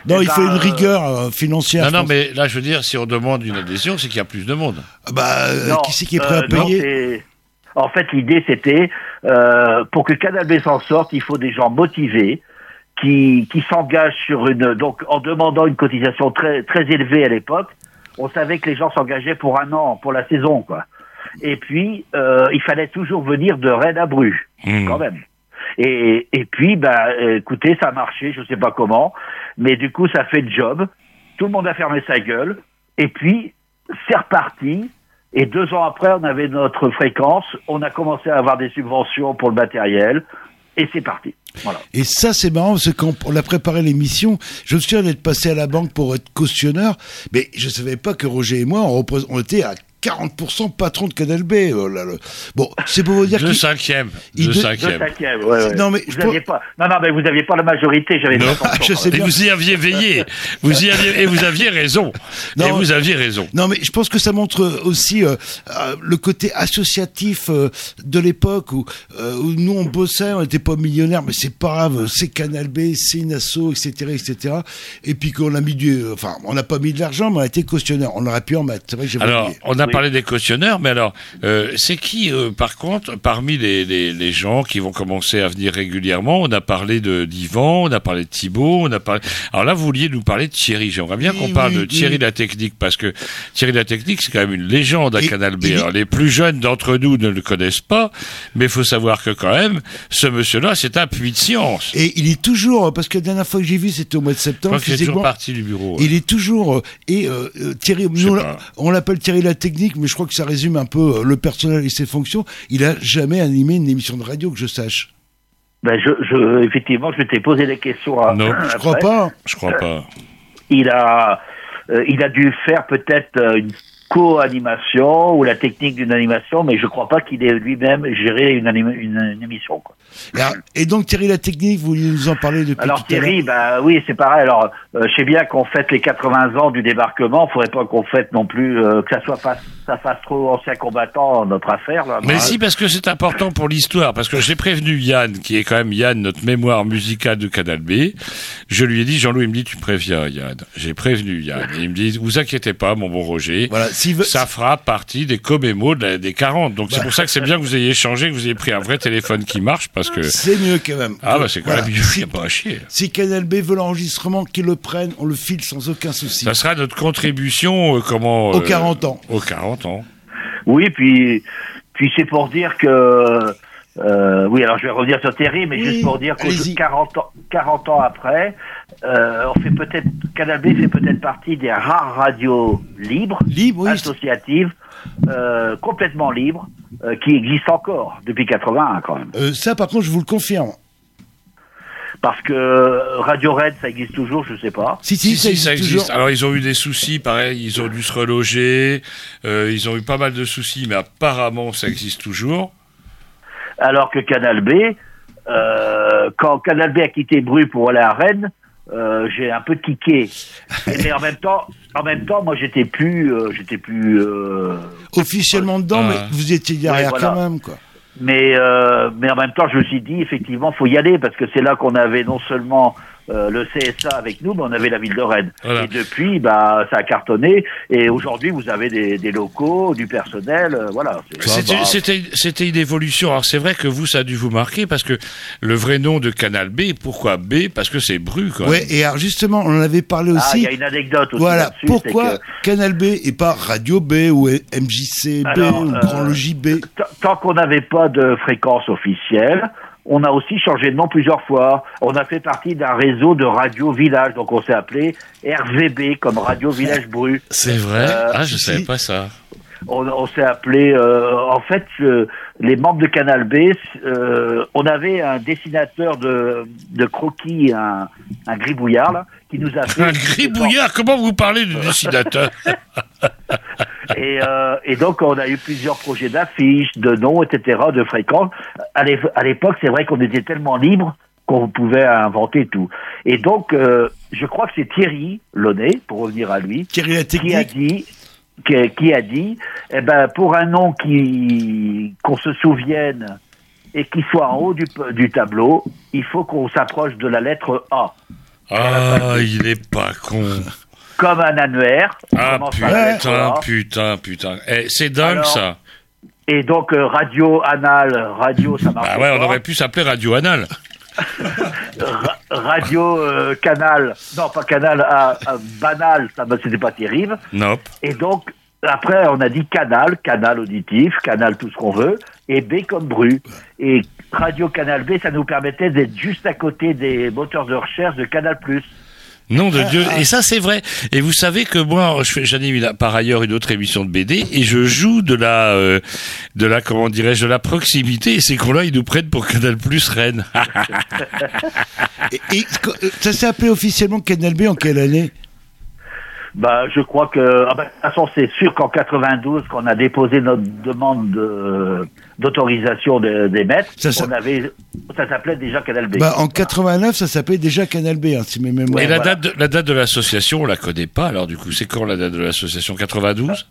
Non, Eh il ben, faut une euh, rigueur euh, financière. Non, je non, pense. mais là, je veux dire, si on demande une adhésion, c'est qu'il y a plus de monde. Ah bah, euh, Non, qui c'est qui est prêt euh, à payer non, c'est- En fait, l'idée, c'était, euh, pour que Canal B s'en sorte, il faut des gens motivés, qui, qui s'engagent sur une... Donc, en demandant une cotisation très, très élevée à l'époque, on savait que les gens s'engageaient pour un an, pour la saison, quoi. Et puis, euh, il fallait toujours venir de Rennes à Bruges, Mmh. quand même. Et, et puis, bah, écoutez, ça a marché, je sais pas comment, mais du coup, ça fait le job. Tout le monde a fermé sa gueule. Et puis, c'est reparti. Et deux ans après, on avait notre fréquence. On a commencé à avoir des subventions pour le matériel. Et c'est parti. Voilà. Et ça, c'est marrant, parce que quand on a préparé l'émission, je me souviens d'être passé à la banque pour être cautionneur, mais je savais pas que Roger et moi, on, représ- on était à quarante pour cent patron de Canal B. Oh là là. Bon, c'est pour vous dire Deux qu'il... cinquièmes. il Deux de- cinquièmes. Deux cinquièmes, ouais, ouais. Non, mais vous je aviez pas... non, non, mais vous aviez pas la majorité. J'avais Non, soixante pour cent, je sais quand Et même. bien. vous y aviez veillé. Vous y aviez, et vous aviez raison. Non. Et vous aviez raison. Non, mais je pense que ça montre aussi euh, euh, le côté associatif euh, de l'époque où, euh, où nous on bossait, on n'était pas millionnaires, mais c'est pas grave, c'est Canal B, c'est une asso, et cetera, et cetera. Et puis qu'on a mis du, euh, enfin, on n'a pas mis de l'argent, mais on a été cautionnaire. On aurait pu en mettre. C'est vrai que j'ai Alors, oublié. on a Oui. parlé des cautionneurs, mais alors, euh, c'est qui, euh, par contre, parmi les, les, les gens qui vont commencer à venir régulièrement? On a parlé de d'Yvan, on a parlé de Thibaut, on a parlé... Alors là, vous vouliez nous parler de Thierry. J'aimerais bien Oui, qu'on parle oui, de Thierry oui. la Technique, parce que Thierry la Technique, c'est quand même une légende à Et Canal B. il est- Alors, les plus jeunes d'entre nous ne le connaissent pas, mais il faut savoir que quand même, ce monsieur-là, c'est un puits de science. Et il est toujours, parce que la dernière fois que j'ai vu, c'était au mois de Je septembre. crois qu'il est toujours physiquement, parti du bureau. il est toujours, euh, et euh, euh, Thierry, Je sais nous, on pas. l'a- on l'appelle Thierry la Technique, mais je crois que ça résume un peu euh, le personnel et ses fonctions. Il a jamais animé une émission de radio que je sache. Ben, je, je, effectivement, je t'ai posé des questions. À, Non, Je crois pas. Je crois pas. Il a, euh, il a dû faire peut-être euh, une co-animation ou la technique d'une animation, mais je crois pas qu'il ait lui-même géré une, anima- une, une émission, quoi. Et, alors- et donc Thierry la Technique, vous vouliez nous en parler depuis Alors tout à l'heure. Thierry, bah oui, c'est pareil. Alors, euh, je sais bien qu'on fête les quatre-vingts ans du débarquement. Il faudrait pas qu'on fête non plus euh, que ça soit pas, ça fasse trop ancien combattant notre affaire. Là. Mais Bah, si, parce que c'est important pour l'histoire, parce que j'ai prévenu Yann, qui est quand même Yann, notre mémoire musicale de Canal B. Je lui ai dit, Jean-Louis, il me dit, tu me préviens, Yann. J'ai prévenu Yann. Et il me dit, vous inquiétez pas, mon bon Roger. Voilà, s'il veut- Ça fera partie des commémos de la- des quarante. Donc c'est pour ça que c'est bien que vous ayez échangé, que vous ayez pris un vrai téléphone qui marche, parce que... C'est mieux quand même. Ah bah c'est quand Voilà. même mieux, il n'y a pas à chier. Si Canal B veut l'enregistrement, qu'ils le prennent, on le file sans aucun souci. Ça sera notre contribution, euh, comment... Aux euh, quarante ans. Aux quarante ans. Oui, puis, puis c'est pour dire que. Euh, oui, alors je vais revenir sur Thierry, mais Oui, juste pour dire que allez-y. quarante ans, quarante ans après, euh, on fait peut-être Canal B fait peut-être partie des rares radios libres, Libre, oui. associatives, euh, complètement libres, euh, qui existent encore depuis quatre-vingt-un quand même. Euh, ça, par contre, je vous le confirme. Parce que Radio Red, ça existe toujours, je sais pas. Si, si, Si, ça, si, existe ça existe. toujours. Alors, ils ont eu des soucis, pareil, ils ont dû se reloger, euh, ils ont eu pas mal de soucis, mais apparemment, ça existe toujours. Alors que Canal B, euh, quand Canal B a quitté Bru pour aller à Rennes, euh, j'ai un peu kické. Mais en même temps, en même temps, moi j'étais plus, euh, j'étais plus. Euh, Officiellement dedans, Ah. mais vous étiez derrière Ouais, voilà. quand même, quoi. mais euh, mais en même temps, je me suis dit effectivement, faut y aller parce que c'est là qu'on avait non seulement euh, le C S A avec nous, mais on avait la ville de Rennes. Voilà. Et depuis, bah, ça a cartonné. Et aujourd'hui, vous avez des, des locaux, du personnel, euh, voilà. C'est- C'était, bah, c'était, c'était une évolution. Alors, c'est vrai que vous, ça a dû vous marquer parce que le vrai nom de Canal B, pourquoi B? Parce que c'est Bru, quoi. Ouais, et alors justement, on en avait parlé Ah, aussi. il y a une anecdote aussi Voilà, là-dessus, pourquoi c'est que- Canal B et pas Radio B ou M J C B Alors, ou euh, Grand Logis B? T- Tant qu'on n'avait pas de fréquence officielle, on a aussi changé de nom plusieurs fois. On a fait partie d'un réseau de radio village, donc on s'est appelé R V B comme Radio Village Bru. C'est vrai? Euh, ah, je si. savais pas ça. On, on s'est appelé, euh, en fait, euh, les membres de Canal B, euh, on avait un dessinateur de, de croquis, un, un gribouillard là, qui nous a fait Un gribouillard? Comment vous parlez de dessinateur? Et, euh, et donc, on a eu plusieurs projets d'affiches, de noms, et cetera, de fréquences. À l'é- à l'époque, c'est vrai qu'on était tellement libre qu'on pouvait inventer tout. Et donc, euh, je crois que c'est Thierry Launay, pour revenir à lui, Thierry la qui a Technique. dit, qui, qui a dit, eh ben, pour un nom qui, qu'on se souvienne et qui soit en haut du, du tableau, il faut qu'on s'approche de la lettre A. Ah, il est pas con. Comme un annuaire. Ah putain, putain, putain. Eh, c'est dingue Alors, ça. Et donc euh, radio anal, radio ça marche. Bah ouais, on aurait pu s'appeler radio anal. Ra- radio euh, canal, non pas canal, à, à banal, ça c'était pas terrible. Nope. Et donc après on a dit canal, canal auditif, canal tout ce qu'on veut, et B comme bru. Et radio canal B, ça nous permettait d'être juste à côté des moteurs de recherche de Canal plus. Nom de Dieu. Et ça, c'est vrai. Et vous savez que moi, je fais, j'anime par ailleurs une autre émission de B D et je joue de la, euh, de la, comment dirais-je, de la proximité. Et ces cons-là, ils nous prennent pour Canal Plus Rennes. et, et ça s'est appelé officiellement Canal B en quelle année? Bah, je crois que, ah bah, de toute façon, c'est sûr qu'en quatre-vingt-douze, qu'on a déposé notre demande de, d'autorisation de, d'émettre, ça, ça... on avait, ça s'appelait déjà Canal B. Bah, en quatre-vingt-neuf, ça s'appelait déjà Canal B, hein, si mes mémoires. Et la voilà. date, de, la date de l'association, on la connaît pas, alors du coup, c'est quand la date de l'association? quatre-vingt-douze?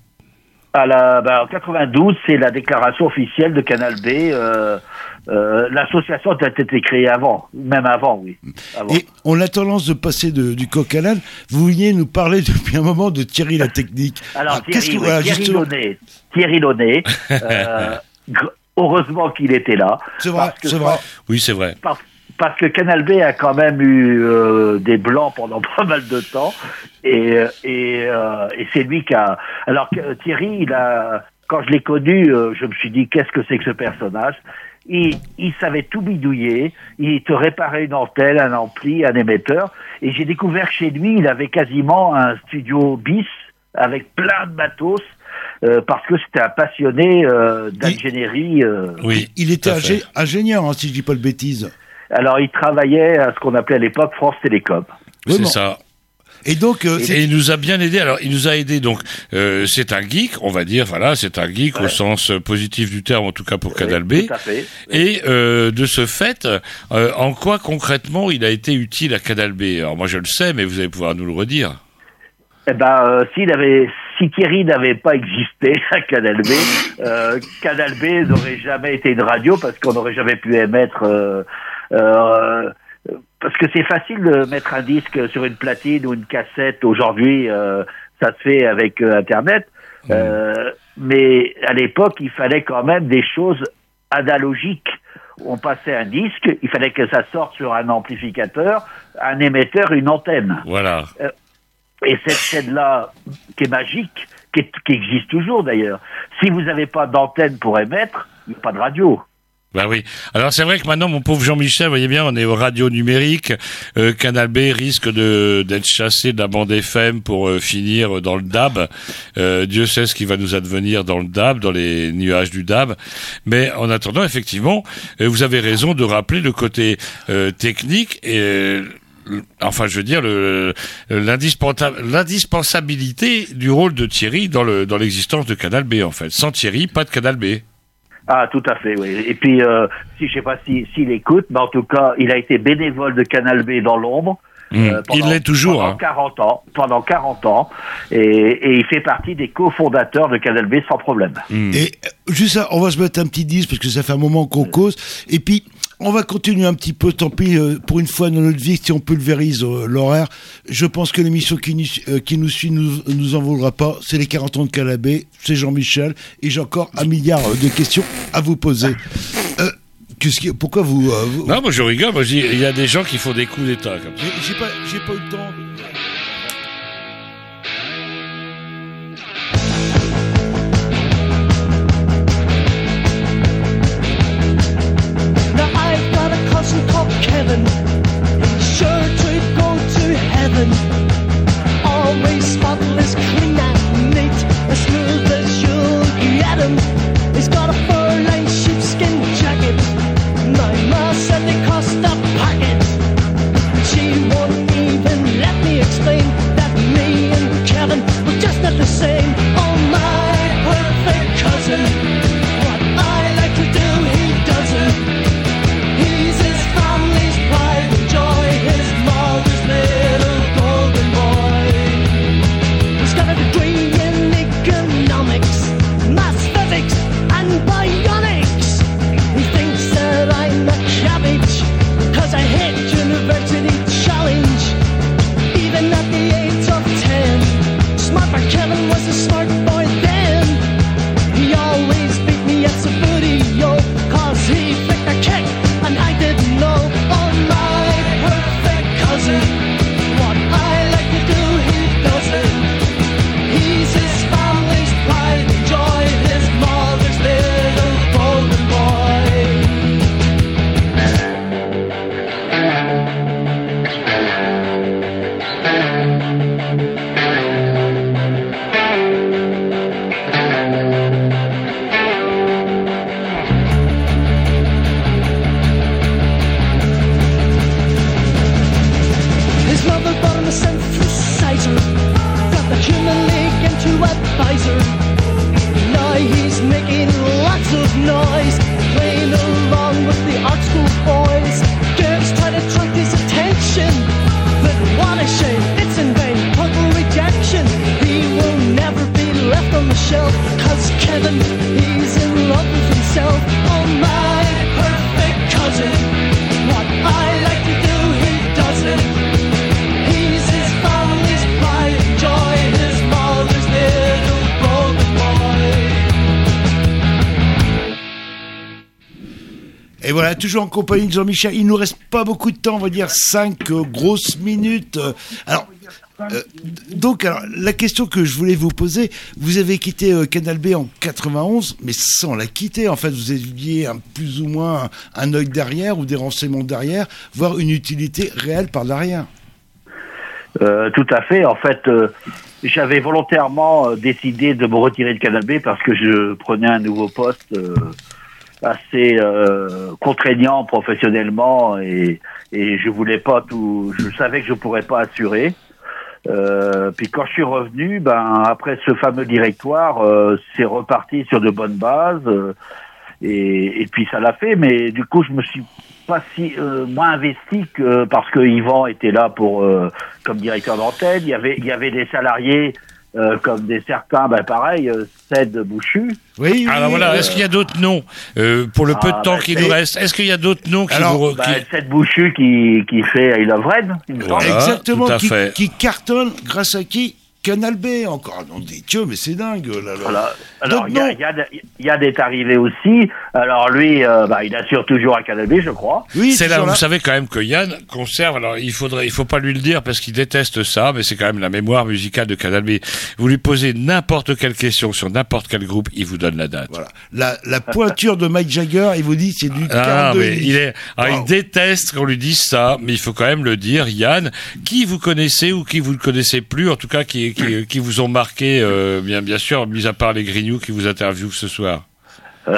À la, bah, en quatre-vingt-douze, c'est la déclaration officielle de Canal B, euh, Euh, l'association a été créée avant, même avant, oui. Avant. Et on a tendance de passer de, du coq à l'âne. Vous vouliez nous parler depuis un moment de Thierry la technique. Alors, Alors Thierry, que, oui, voilà, Thierry justement... Launay, Thierry Launay, euh, heureusement qu'il était là. C'est vrai, c'est vrai. Oui, c'est vrai. Parce, parce que Canal B a quand même eu euh, des blancs pendant pas mal de temps, et, et, euh, et c'est lui qui a... Alors, Thierry, il a... quand je l'ai connu, euh, je me suis dit, qu'est-ce que c'est que ce personnage ? Il, il savait tout bidouiller, il te réparait une antenne, un ampli, un émetteur, et j'ai découvert chez lui, il avait quasiment un studio bis avec plein de matos, euh, parce que c'était un passionné euh, d'ingénierie. Euh, oui, il était ingé- ingénieur, hein, si je dis pas de bêtises. Alors, il travaillait à ce qu'on appelait à l'époque France Télécom. C'est bon. Ça. Et donc, euh, et il nous a bien aidé. Alors, il nous a aidé. Donc, euh, c'est un geek, on va dire. Voilà, c'est un geek ouais. au sens positif du terme, en tout cas pour Canal B. Oui, tout à fait. Et euh, de ce fait, euh, en quoi concrètement il a été utile à Canal B? Alors, moi, je le sais, mais vous allez pouvoir nous le redire. Eh ben, euh, s'il avait, si Thierry n'avait pas existé à Canal B, euh, Canal B n'aurait jamais été une radio parce qu'on n'aurait jamais pu émettre. Euh, euh, Parce que c'est facile de mettre un disque sur une platine ou une cassette. Aujourd'hui, euh, ça se fait avec euh, Internet. Euh, mais à l'époque, il fallait quand même des choses analogiques. On passait un disque, il fallait que ça sorte sur un amplificateur, un émetteur, une antenne. Voilà. Euh, et cette chaîne-là, qui est magique, qui, est, qui existe toujours d'ailleurs, si vous n'avez pas d'antenne pour émettre, il n'y a pas de radio. Bah oui. Alors c'est vrai que maintenant, mon pauvre Jean-Michel, vous voyez bien, on est aux radios numériques. Euh, Canal B risque de d'être chassé de la bande F M pour euh, finir dans le D A B. Euh, Dieu sait ce qui va nous advenir dans le D A B, dans les nuages du D A B. Mais en attendant, effectivement, euh, vous avez raison de rappeler le côté euh, technique et euh, enfin, je veux dire, le, l'indispensable, l'indispensabilité du rôle de Thierry dans le dans l'existence de Canal B, en fait. Sans Thierry, pas de Canal B. Ah, tout à fait, oui. Et puis, euh, si je sais pas si s'il écoute, mais en tout cas, il a été bénévole de Canal B dans l'ombre. Mmh. Euh, pendant, il l'est toujours. Pendant hein. quarante ans, pendant quarante ans, et, et il fait partie des cofondateurs de Canal B sans problème. Mmh. Et juste ça, on va se mettre un petit disque parce que ça fait un moment qu'on cause. Et puis, on va continuer un petit peu, tant pis, euh, pour une fois dans notre vie, si on pulvérise euh, l'horaire. Je pense que l'émission qui, euh, qui nous suit nous, nous en vaudra pas. C'est les quarante ans de Canal B, c'est Jean-Michel, et j'ai encore un milliard de questions à vous poser. Euh, qu'est-ce qui, pourquoi vous, euh, vous... Non, moi je rigole, moi, il y a des gens qui font des coups d'état comme ça. J'ai, j'ai, pas, j'ai pas eu le temps... Kevin, he's sure to go to heaven. Always spotless, clean and neat, as smooth as you'll get him. He's got a fur-lined sheepskin jacket. My ma said they cost a packet. She won't even let me explain. Et voilà, toujours en compagnie de Jean-Michel. Il nous reste pas beaucoup de temps, on va dire cinq euh, grosses minutes. Euh, alors, euh, donc, alors, la question que je voulais vous poser, vous avez quitté euh, Canal B en quatre-vingt-onze, mais sans la quitter. En fait, vous aviez un, plus ou moins un, un œil derrière ou des renseignements derrière, voire une utilité réelle par derrière. Euh, tout à fait. En fait, euh, j'avais volontairement euh, décidé de me retirer de Canal B parce que je prenais un nouveau poste euh, assez euh, contraignant professionnellement et, et je voulais pas tout. Je savais que je pourrais pas assurer. Euh, puis quand je suis revenu, ben après ce fameux directoire, euh, c'est reparti sur de bonnes bases euh, et, et puis ça l'a fait. Mais du coup, je me suis pas si euh, moins investi que parce que Yvan était là pour euh, comme directeur d'antenne. Il y avait il y avait des salariés euh, comme des certains, ben pareil, euh, Ced Bouchu. Oui. Alors oui, voilà, euh... est-ce qu'il y a d'autres noms euh, pour le peu de ah, temps bah, qu'il c'est... nous reste? Est-ce qu'il y a d'autres noms qui Alors, vous bah, qui... Ced Bouchu qui qui fait I Love Red, il me voilà, exactement, tout à qui, fait. qui cartonne grâce à qui? Canal B encore. On dit Dieu, mais c'est dingue. Là, là. Voilà. Alors il y a, y, a, y a des arrivés aussi. Alors lui, euh, bah, il assure toujours à Canal B, je crois. Oui, c'est là. Vous là. savez quand même que Yann conserve. Alors il faudrait, il faut pas lui le dire parce qu'il déteste ça, mais c'est quand même la mémoire musicale de Canal B. Vous lui posez n'importe quelle question sur n'importe quel groupe, il vous donne la date. Voilà. La, la pointure de Mike Jagger, il vous dit c'est du. Ah, mais il est. Alors, wow. Il déteste qu'on lui dise ça, mais il faut quand même le dire. Yann, qui vous connaissez ou qui vous ne connaissez plus, en tout cas qui qui, qui vous ont marqué, euh, bien bien sûr, mis à part les Grignoux qui vous interviewent ce soir. euh,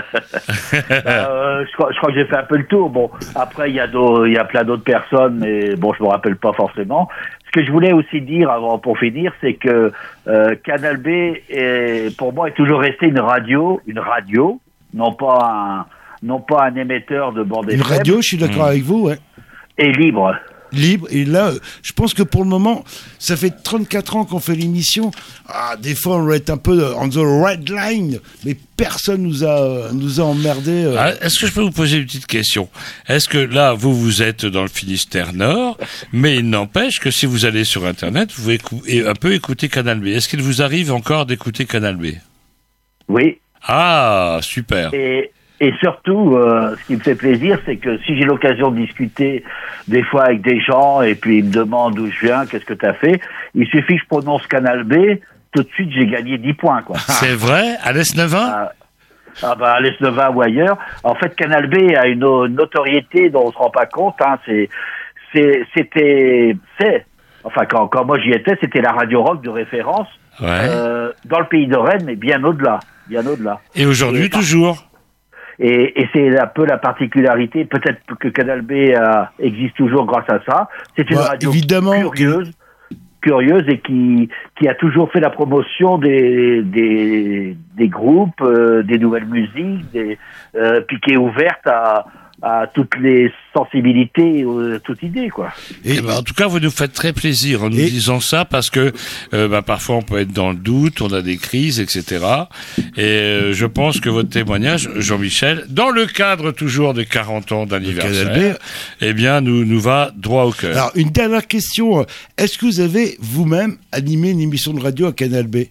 je, crois, je crois que j'ai fait un peu le tour. Bon, après il y a il y a plein d'autres personnes, mais bon, je me rappelle pas forcément. Ce que je voulais aussi dire avant pour finir, c'est que euh, Canal B est, pour moi, est toujours resté une radio, une radio, non pas un, non pas un émetteur de bande F M. Une radio, je suis d'accord mmh. avec vous, ouais. Et libre. Libre, et là, je pense que pour le moment, ça fait trente-quatre ans qu'on fait l'émission. Ah, des fois, on va être un peu on the red line, mais personne nous a, nous a emmerdé. Ah, est-ce que je peux vous poser une petite question? Est-ce que là, vous, vous êtes dans le Finistère Nord, mais il n'empêche que si vous allez sur Internet, vous pouvez écou- un peu écouter Canal B. Est-ce qu'il vous arrive encore d'écouter Canal B? Oui. Ah, super. Et... Et surtout, euh, ce qui me fait plaisir, c'est que si j'ai l'occasion de discuter des fois avec des gens et puis ils me demandent d'où je viens, qu'est-ce que tu as fait, il suffit que je prononce Canal B, tout de suite j'ai gagné dix points, quoi. C'est vrai? À l'Esnevin? Ah, ah bah à l'Esnevin ou ailleurs. En fait, Canal B a une notoriété dont on se rend pas compte. Hein. C'est, c'est, c'était, c'est, enfin quand, quand moi j'y étais, c'était la radio rock de référence ouais. euh, dans le pays de Rennes, mais bien au-delà, bien au-delà. Et aujourd'hui et, toujours. Et, et c'est un peu la particularité, peut-être que Canal B euh, existe toujours grâce à ça. C'est une bah, radio évidemment. curieuse, curieuse et qui qui a toujours fait la promotion des des des groupes, euh, des nouvelles musiques, des euh, puis qui est ouverte à à toutes les sensibilités, euh, toute idée, quoi. Et ben, en tout cas, vous nous faites très plaisir en nous et... disant ça, parce que euh, bah, parfois on peut être dans le doute, on a des crises, et cetera. Et euh, je pense que votre témoignage, Jean-Michel, dans le cadre toujours des quarante ans d'anniversaire, eh bien, nous nous va droit au cœur. Alors, une dernière question. Est-ce que vous avez vous-même animé une émission de radio à Canal B?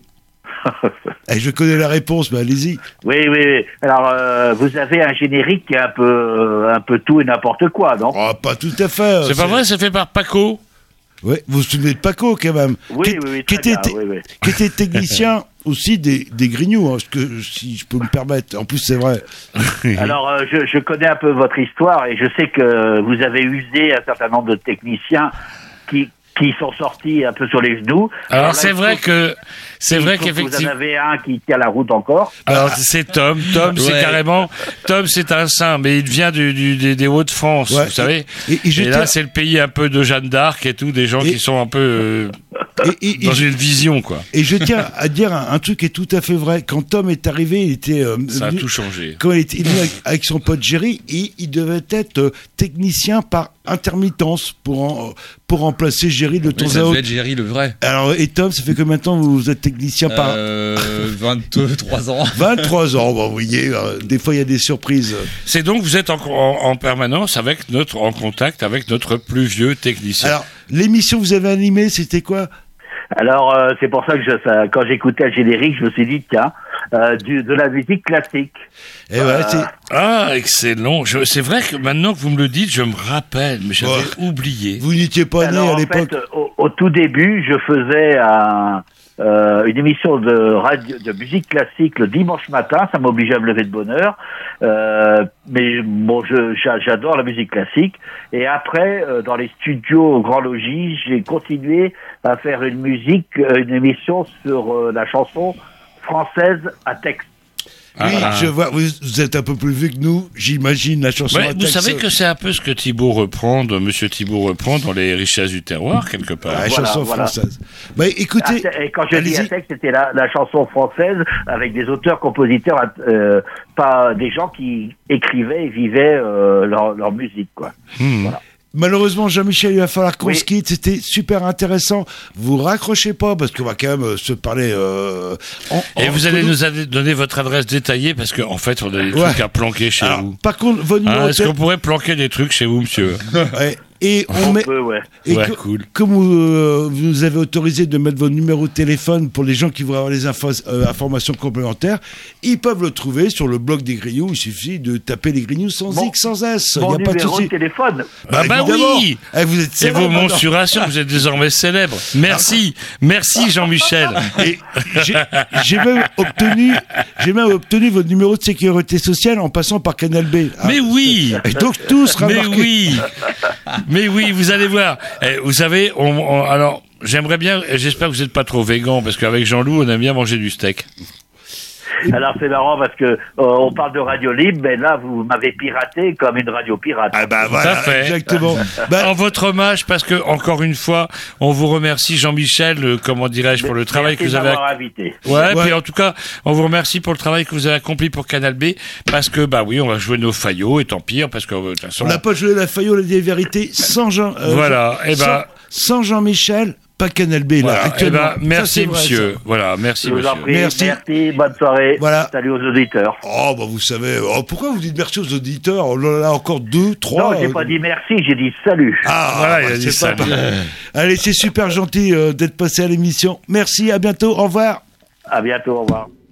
Eh, je connais la réponse, mais allez-y. Oui, oui, oui. Alors, euh, vous avez un générique qui est un peu, euh, un peu tout et n'importe quoi, non? Oh, pas tout à fait. C'est, c'est... pas vrai, c'est fait par Paco. Oui, vous vous souvenez de Paco, quand même. Oui, qui, oui, oui, qui, était, bien, oui, oui. qui était technicien aussi des, des Grignoux, hein, que, si je peux me permettre. En plus, c'est vrai. Alors, euh, je, je connais un peu votre histoire et je sais que vous avez usé un certain nombre de techniciens qui... qui sont sortis un peu sur les genoux. Alors, Alors là, c'est vrai que c'est vrai qu'effectivement vous en avez un qui tient la route encore. Alors c'est Tom, Tom ouais. c'est carrément Tom c'est un saint, mais il vient du, du des, des Hauts-de-France, ouais. vous savez. Et, et, et là tiens... c'est le pays un peu de Jeanne d'Arc et tout, des gens et... qui sont un peu euh, et, et, dans et, une vision quoi. Et je tiens à dire un, un truc qui est tout à fait vrai. Quand Tom est arrivé, il était euh, ça a tout changé. Quand il était il avec, avec son pote Jerry, et il devait être euh, technicien par intermittence pour en, pour remplacer Jerry de temps oui, à autre. Ça devait être Jerry le vrai. Alors et Tom, ça fait combien de temps que vous êtes technicien par euh, vingt-trois ans. vingt-trois ans, bon, vous voyez, euh, des fois il y a des surprises. C'est donc vous êtes en, en, en permanence avec notre en contact avec notre plus vieux technicien. Alors l'émission que vous avez animée, c'était quoi? Alors euh, c'est pour ça que je, ça, quand j'écoutais le générique, je me suis dit tiens, euh, du, de la musique classique. Et ouais, c'est... Ah, excellent. Je, c'est vrai que maintenant que vous me le dites, je me rappelle, mais j'avais Oh. oublié. Vous n'étiez pas né Alors, à en l'époque. fait, au, au tout début, je faisais un, euh, une émission de radio, de musique classique le dimanche matin. Ça m'obligeait à me lever de bonne heure. Euh, mais bon, je, j'a- j'adore la musique classique. Et après, euh, dans les studios au Grand Logis, j'ai continué à faire une musique, euh, une émission sur euh, la chanson française à texte. Oui, Ah. je vois, vous, vous êtes un peu plus vieux que nous, j'imagine, la chanson Ouais, à vous texte. savez que c'est un peu ce que Thibault reprend, de Monsieur Thibault reprend dans les richesses du terroir, quelque part. La Voilà, chanson voilà. française. Bah, écoutez, Ah, et quand je dis allez-y. à texte, c'était la, la chanson française avec des auteurs, compositeurs, euh, pas des gens qui écrivaient et vivaient euh, leur, leur musique, quoi. Hmm. Voilà. Malheureusement, Jean-Michel, il va falloir qu'on Oui. se quitte. C'était super intéressant. Vous raccrochez pas parce qu'on va quand même euh, se parler. Euh, en, Et en- vous allez entre nous ad- donner votre adresse détaillée parce qu'en en fait, on a des Ouais. trucs à planquer chez Alors, vous. par contre, vos numéros Ah, de est-ce qu'on téléphone. pourrait planquer des trucs chez vous, monsieur Ouais. Et on, On met. peut, ouais. Et Ouais, que- cool. Comme vous, euh, vous nous avez autorisé de mettre vos numéros de téléphone pour les gens qui voudraient avoir les infos- euh, informations complémentaires, ils peuvent le trouver sur le blog des Grignoux. Il suffit de taper les Grignoux sans Bon. X, sans S. Il Mon n'y a pas de numéro de souci. téléphone. Ah bah évidemment. oui. Eh, vous êtes C'est célèbre vos maintenant. mensurations, vous êtes désormais célèbre. Merci, merci Jean-Michel. Et j'ai j'ai même obtenu, j'ai même obtenu votre numéro de sécurité sociale en passant par Canal B. Ah, Mais oui. et donc tout sera Mais marqué. oui, mais oui, vous allez voir. Eh, vous savez, on, on- alors j'aimerais bien, j'espère que vous n'êtes pas trop végan parce qu'avec Jean-Loup, on aime bien manger du steak. Alors c'est marrant parce que euh, on parle de radio libre, mais là vous m'avez piraté comme une radio pirate. Ah bah Tout à voilà, fait. exactement. Bah, En votre hommage, parce que encore une fois, on vous remercie Jean-Michel, euh, comment dirais-je, pour le travail que Merci vous de avez. m'avoir invité. Ouais, Ouais. puis en tout cas, on vous remercie pour le travail que vous avez accompli pour Canal B, parce que bah oui, on va jouer nos faillots, et tant pire, parce que euh, de toute façon. on n'a pas joué la Fayot, des vérités sans Jean. euh, Voilà, Jean- eh ben- sans, sans Jean-Michel, pas Canal B là Voilà, eh actuellement. ben, Ça, merci c'est vrai, monsieur. ça. Voilà, merci Je vous en monsieur. prie. Merci. Merci. Bonne soirée. Voilà. Salut aux auditeurs. Oh bah vous savez, oh, pourquoi vous dites merci aux auditeurs? Oh là là, encore deux, trois. Non, j'ai euh, pas dit merci, j'ai dit salut. Ah, Voilà, il bah, a dit c'est pas salut. pareil. Allez, c'est super gentil euh, d'être passé à l'émission. Merci, à bientôt, au revoir. À bientôt. Au revoir.